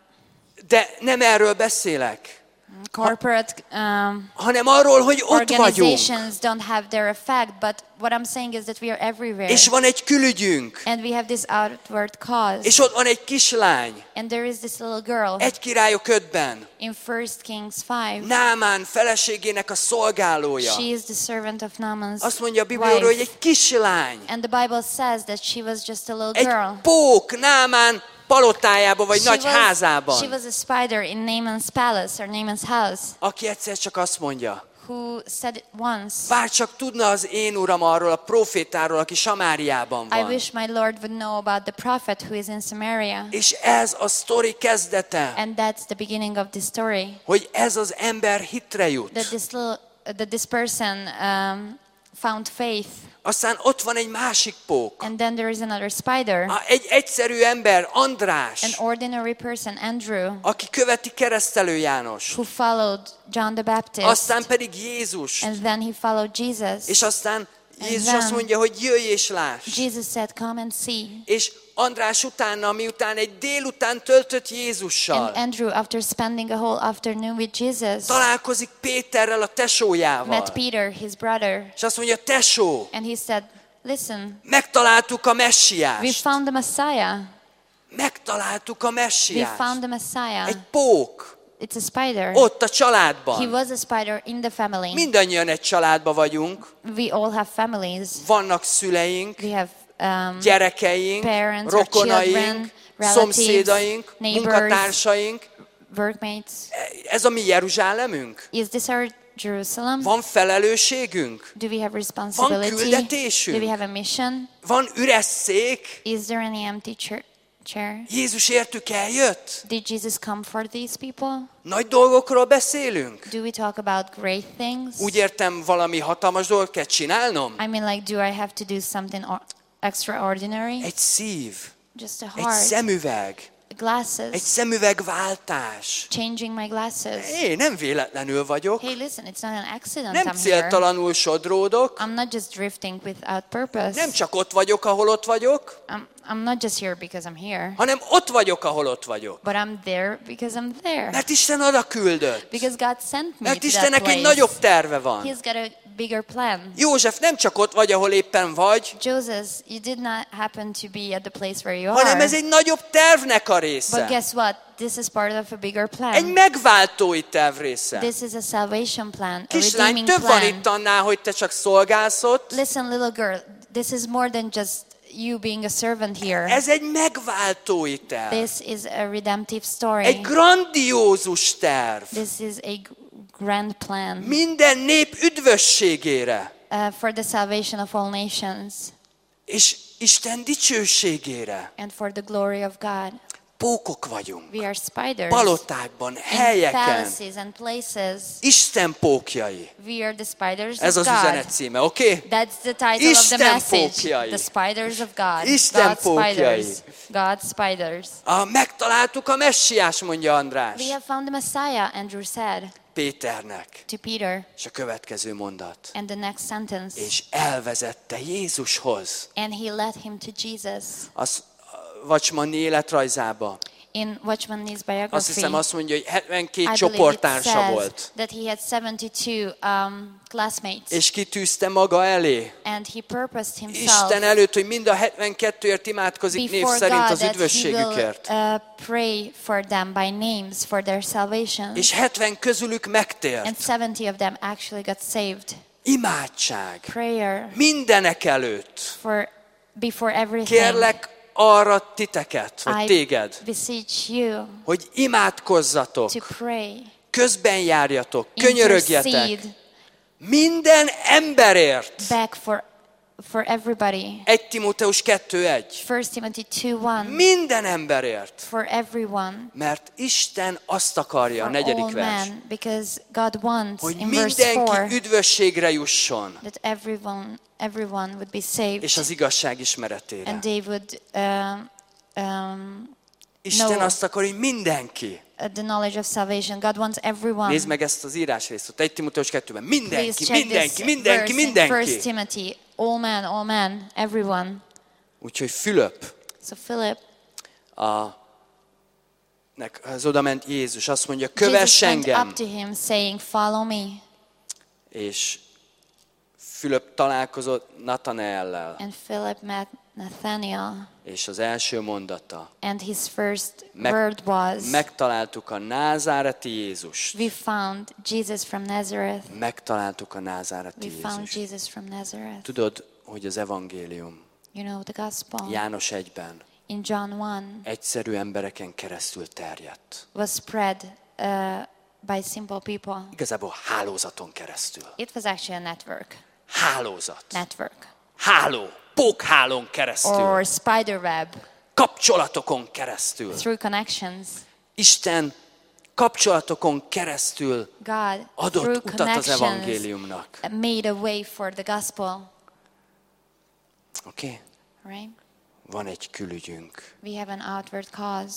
de nem erről beszélek, corporate um, hanem arról, hogy ott vagyunk. organizations don't have their effect, but what I'm saying is that we are everywhere. És van egy külügyünk, And we have this outward cause. és ott van egy kislány, And there is this little girl egy királyok ötben, in First Kings five. Námán feleségének a szolgálója. She is the servant of Naaman's Azt mondja a Bibliáról, hogy wife. egy kislány, And the Bible says that she was just a little egy girl. pók Námán palotájában, vagy She nagy was, házában, she was a spider in Naaman's palace or Naaman's house aki egyszer csak azt mondja, who said it once, bár csak tudna az én uram arról a profétáról, aki Samáriában I van. wish my Lord would know about the prophet who is in Samaria. És ez a sztori kezdete, And that's the beginning of the story. hogy ez az ember hitre That jut. this little, that this person um, found faith. Aztán ott van egy másik pók. And then there is another spider, A- Egy egyszerű ember, András, an ordinary person, Andrew, aki követi Keresztelő János. who followed John the Baptist. Aztán pedig Jézus. And then he followed Jesus. És aztán Jézus then- azt mondja, hogy jöjj és láss. Jesus said, come and see. És András utána, miután egy délután töltött Jézussal, And Andrew, after spending a whole afternoon with Jesus, találkozik Péterrel, a tesójával. met Peter, his brother, És azt mondja, tesó, and he said, listen, megtaláltuk a we messiást. found the Messiah. Megtaláltuk a We messiást. found the Messiah. Egy pók, It's a spider. ott a He családban. was a spider in the family. Mindannyian egy családban vagyunk. We all have families. Vannak szüleink, We have um, gyerekeink, parents, or rokonaink, children, relatives, szomszédaink, neighbors. munkatársaink. workmates. Ez a mi Jeruzsálemünk? Is this our Jerusalem? Van felelősségünk? Do we have responsibility? küldetésünk? Do we have a mission? Van üres szék? Is there any empty chair? chair? Jézus értük eljött? Did Jesus come for these people? Nagy dolgokról beszélünk? Do we talk about great things? Úgy értem, valami hatalmas dolgot kell csinálnom? I mean, like, do I have to do something or- extraordinary? Egy szív, Just a egy heart, szemüveg, a glasses. Egy szemüvegváltás. Changing my glasses. Én nem véletlenül vagyok. Hey, listen, it's not an accident Nem I'm here. céltalanul sodródok. I'm not just drifting without purpose. Nem csak ott vagyok, ahol ott vagyok, I'm, I'm not just here because I'm here, hanem ott vagyok, ahol ott vagyok. but I'm there because I'm there. Mert Isten oda küldött. Because God sent me Mert to that Istennek place. egy nagyobb terve van. He's got a bigger plan. József, nem csak ott vagy, ahol éppen vagy, Joseph, you did not happen to be at the place where you hanem are. ez egy nagyobb tervnek a But része. guess what? This is part of a bigger Egy plan. megváltói terv része. This is a salvation plan, a Kislány, redeeming több van plan. itt annál, hogy te csak szolgálsz ott. Listen, little girl, this is more than just you being a servant here. Ez egy megváltói terv. This is a redemptive story. Egy grandiózus terv. This is a g- grand plan Minden nép üdvösségére. uh, for the salvation of all nations És Isten dicsőségére. and for the glory of God. Pókok vagyunk. We are spiders Palotákban, in helyeken. palaces and places. Isten pókjai. We are the spiders Ez of az God. üzenet címe, oké? Okay? That's the title of the Isten message. pókjai. The spiders of God. Isten God's pókjai. spiders. God's spiders. A, megtaláltuk a messiás, mondja András. We have found the Messiah, Andrew said Péternek. to Peter. És a következő mondat. And the next sentence. És elvezette Jézushoz. And he led him to Jesus. Az Watchman életrajzába. In Watchman Nee's Azt biography, hiszem azt mondja, hogy hetvenkét I believe it csoporttársa says volt. that he had seventy-two um, classmates. És kitűzte maga elé. And he purposed himself Isten előtt, hogy mind a hetvenkettőért imádkozik név before szerint God az that he will üdvösségükért. uh, pray for them by names for their salvation. És hetven közülük And megtért. seventy of them actually got saved. Imádság. Prayer Mindenek előtt. for before everything. Kérlek arra titeket, vagy I téged, beseech you hogy imádkozzatok, to pray, közben járjatok, könyörögjetek. intercede, Minden emberért. beg for for everybody. egy Timóteus kettő egy. First Timothy two one. Minden emberért. For everyone. Mert Isten azt akarja, a For negyedik all vers, men, because God wants hogy in verse four mindenki üdvösségre jusson, that everyone everyone would be saved és az igazság ismeretére. and they would um, um, Isten know azt akar, hogy mindenki. uh, the knowledge of salvation. God wants everyone. Nézd meg ezt az írásrészt, ott egy Timóteus kettőben. Please Mindenki, check mindenki, this mindenki, verse in First mindenki. Timothy. All men, all men, everyone. Úgyhogy Fülöp, So Philip, a, nek, az oda ment Jézus, azt mondja, Jesus kövess went engem. up to him saying, "Follow me." És Fülöp találkozott Natanaellel, And Philip met Nathanael, és az első mondata, and his first Meg- word was, megtaláltuk a názáreti Jézust. "We found Jesus from Nazareth." Megtaláltuk a názáreti We found Jézust. Jesus from Nazareth. Tudod, hogy az evangélium You know the gospel János egyben in John one egyszerű embereken keresztül terjedt. was spread uh, by simple people. Igazából hálózaton keresztül. It was actually a network, Hálózat. network, Háló. Pókhálón keresztül. or spider web Kapcsolatokon keresztül. through connections. Isten kapcsolatokon keresztül God, adott through utat az connections, evangéliumnak. made a way for the gospel. Oké? Okay? Right? Van egy külügyünk. We have an outward cause,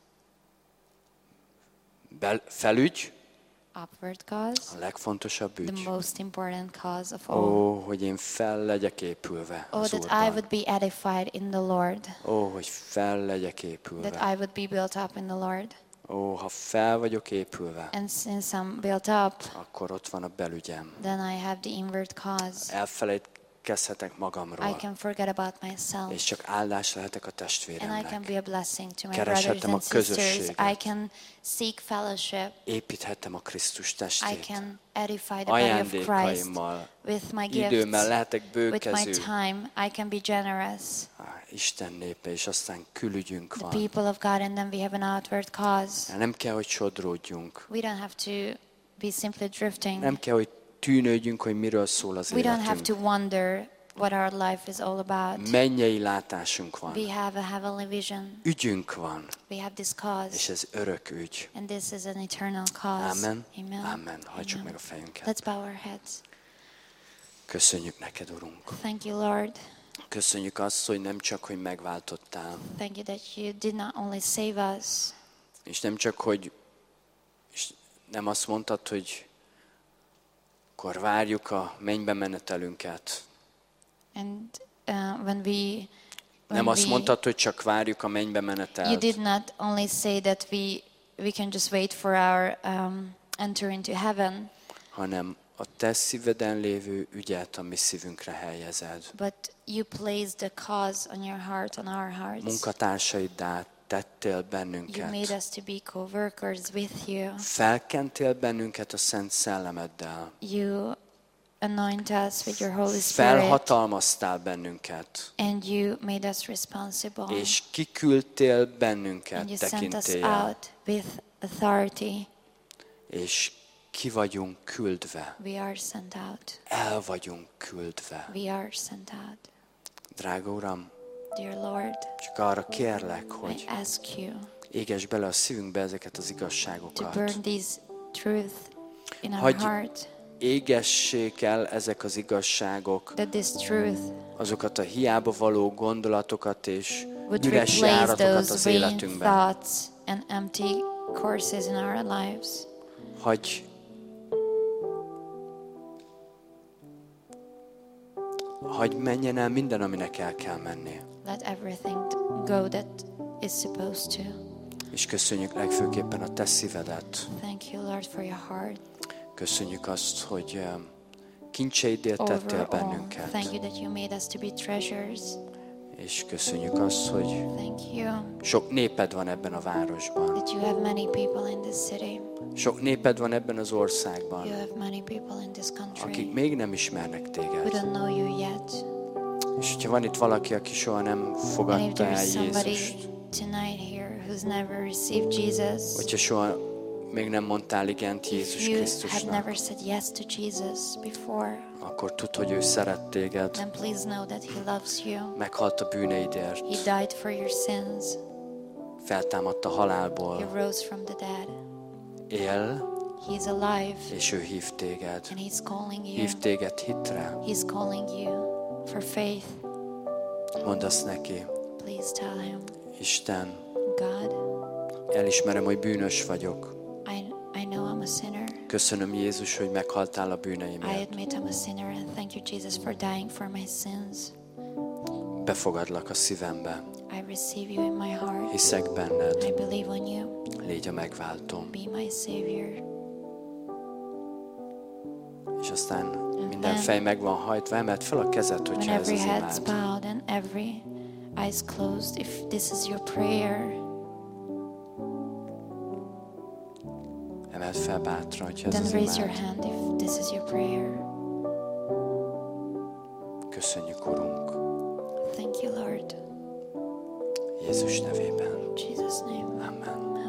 Bel- felügy, upward cause, a legfontosabb the ügy. most important cause of all. Ó, hogy én fel legyek épülve Oh, az that I Úrban. would be edified in the Lord, Ó, hogy fel legyek épülve. that I would be built up in the Lord. Ó, ha fel vagyok épülve, And since I'm built up, akkor ott van a belügyem. then I have the inward cause. Elfelejtkezhetek I magamról, can forget about myself. és csak áldás lehetek a And I can testvéremnek. be a blessing to my Kereshetem brothers a and sisters. közösséget. I can seek fellowship. Építhetem a Krisztus I testét. can edify the body of Christ Ajándékaimmal, with my időmmel gifts, lehetek with my bőkezű. time. I can be generous. Á, Isten népe, és aztán külügyünk The van. people of God, and then we have an outward cause. Nem kell, hogy sodródjunk. We don't have to be simply drifting. Nem kell, hogy tűnődjünk, hogy miről szól az We don't have életünk. to wonder what our life is all about. Mennyei látásunk van. We have a heavenly vision. Ügyünk van, We have this cause. és ez örök ügy. And this is an eternal cause. Amen. Amen. Amen. Hajtsuk Amen. meg a fejünket. Let's bow our heads. Köszönjük neked, Urunk. Thank you, Lord. Köszönjük azt, hogy nem csak, hogy megváltottál, Thank you that you did not only save us, és nem csak, hogy és nem azt mondtad, hogy akkor várjuk a mennybe menetelünket. and uh, when we when Nem azt we, mondtad, hogy csak várjuk a mennybe you menetelt, did not only say that we we can just wait for our um, enter into heaven, hanem a te szíveden lévő ügyet a mi szívünkre helyezed. but you placed the cause on your heart, on our hearts. Munkatársaiddá tettél You bennünket. made us to be co-workers with you. Felkentél bennünket a Szent Szellemeddel. You anoint us with your Holy Spirit, Felhatalmaztál bennünket, and you made us responsible. és kiküldtél And bennünket you sent us tekintéllyel, out with authority. és ki vagyunk küldve. We are sent out. El vagyunk küldve. We are sent out. Drága Uram, Dear Lord, csak arra kérlek, I hogy ask you égesd bele a szívünkbe ezeket az to igazságokat. burn these truth in our Hagyj- heart, Égessék el ezek az igazságok, that this truth azokat a hiába való gondolatokat és would üres replace járatokat those az vain életünkben. thoughts and empty courses in our lives. Hagyj, hagyj menjen el minden, aminek el kell menni. Let everything go that is supposed to. És köszönjük legfőképpen a te szívedet. Thank you, Lord, for your heart. Köszönjük azt, hogy eh, kincseiddel tettél Overall, bennünket. thank you that you made us to be treasures. És köszönjük azt, hogy Thank you sok néped van ebben a városban. that you have many people in this city. Sok néped van ebben az országban, You have many people in this country akik még nem ismernek who téged. don't know you yet. És hogyha van itt valaki, aki soha nem And if fogadta there el is somebody Jézust, tonight here who's never received Jesus, hogyha soha még nem mondtál igent if Jézus you have Krisztusnak, never said yes to Jesus before, akkor tudd, hogy ő szeret téged, then please know that He loves you. meghalt a bűneidért, He died for your sins. feltámadt a He halálból, rose from the dead. él, He's alive, és ő hív téged. and He's calling you. Hív téged hitre. He's calling you for faith. Mondd azt neki, Please tell Him, Isten, God, elismerem, hogy bűnös vagyok. I, I know I'm a sinner. Köszönöm, Jézus, hogy meghaltál a I bűneimért. admit I'm a sinner, and thank you, Jesus, for dying for my sins. Befogadlak a szívembe. I receive you in my heart. Hiszek benned. I believe on you. Légy a megváltom. Be my Savior. És aztán minden fej meg van hajtva, emeld fel a kezed, When hogyha ez every az head's imád. bowed and every eyes closed, if this is your prayer, Emeld fel bátran, hogyha ez then az raise your imád. hand if this is your prayer. Köszönjük, Urunk, Thank you, Lord. Jézus nevében. In Jesus' name. Amen.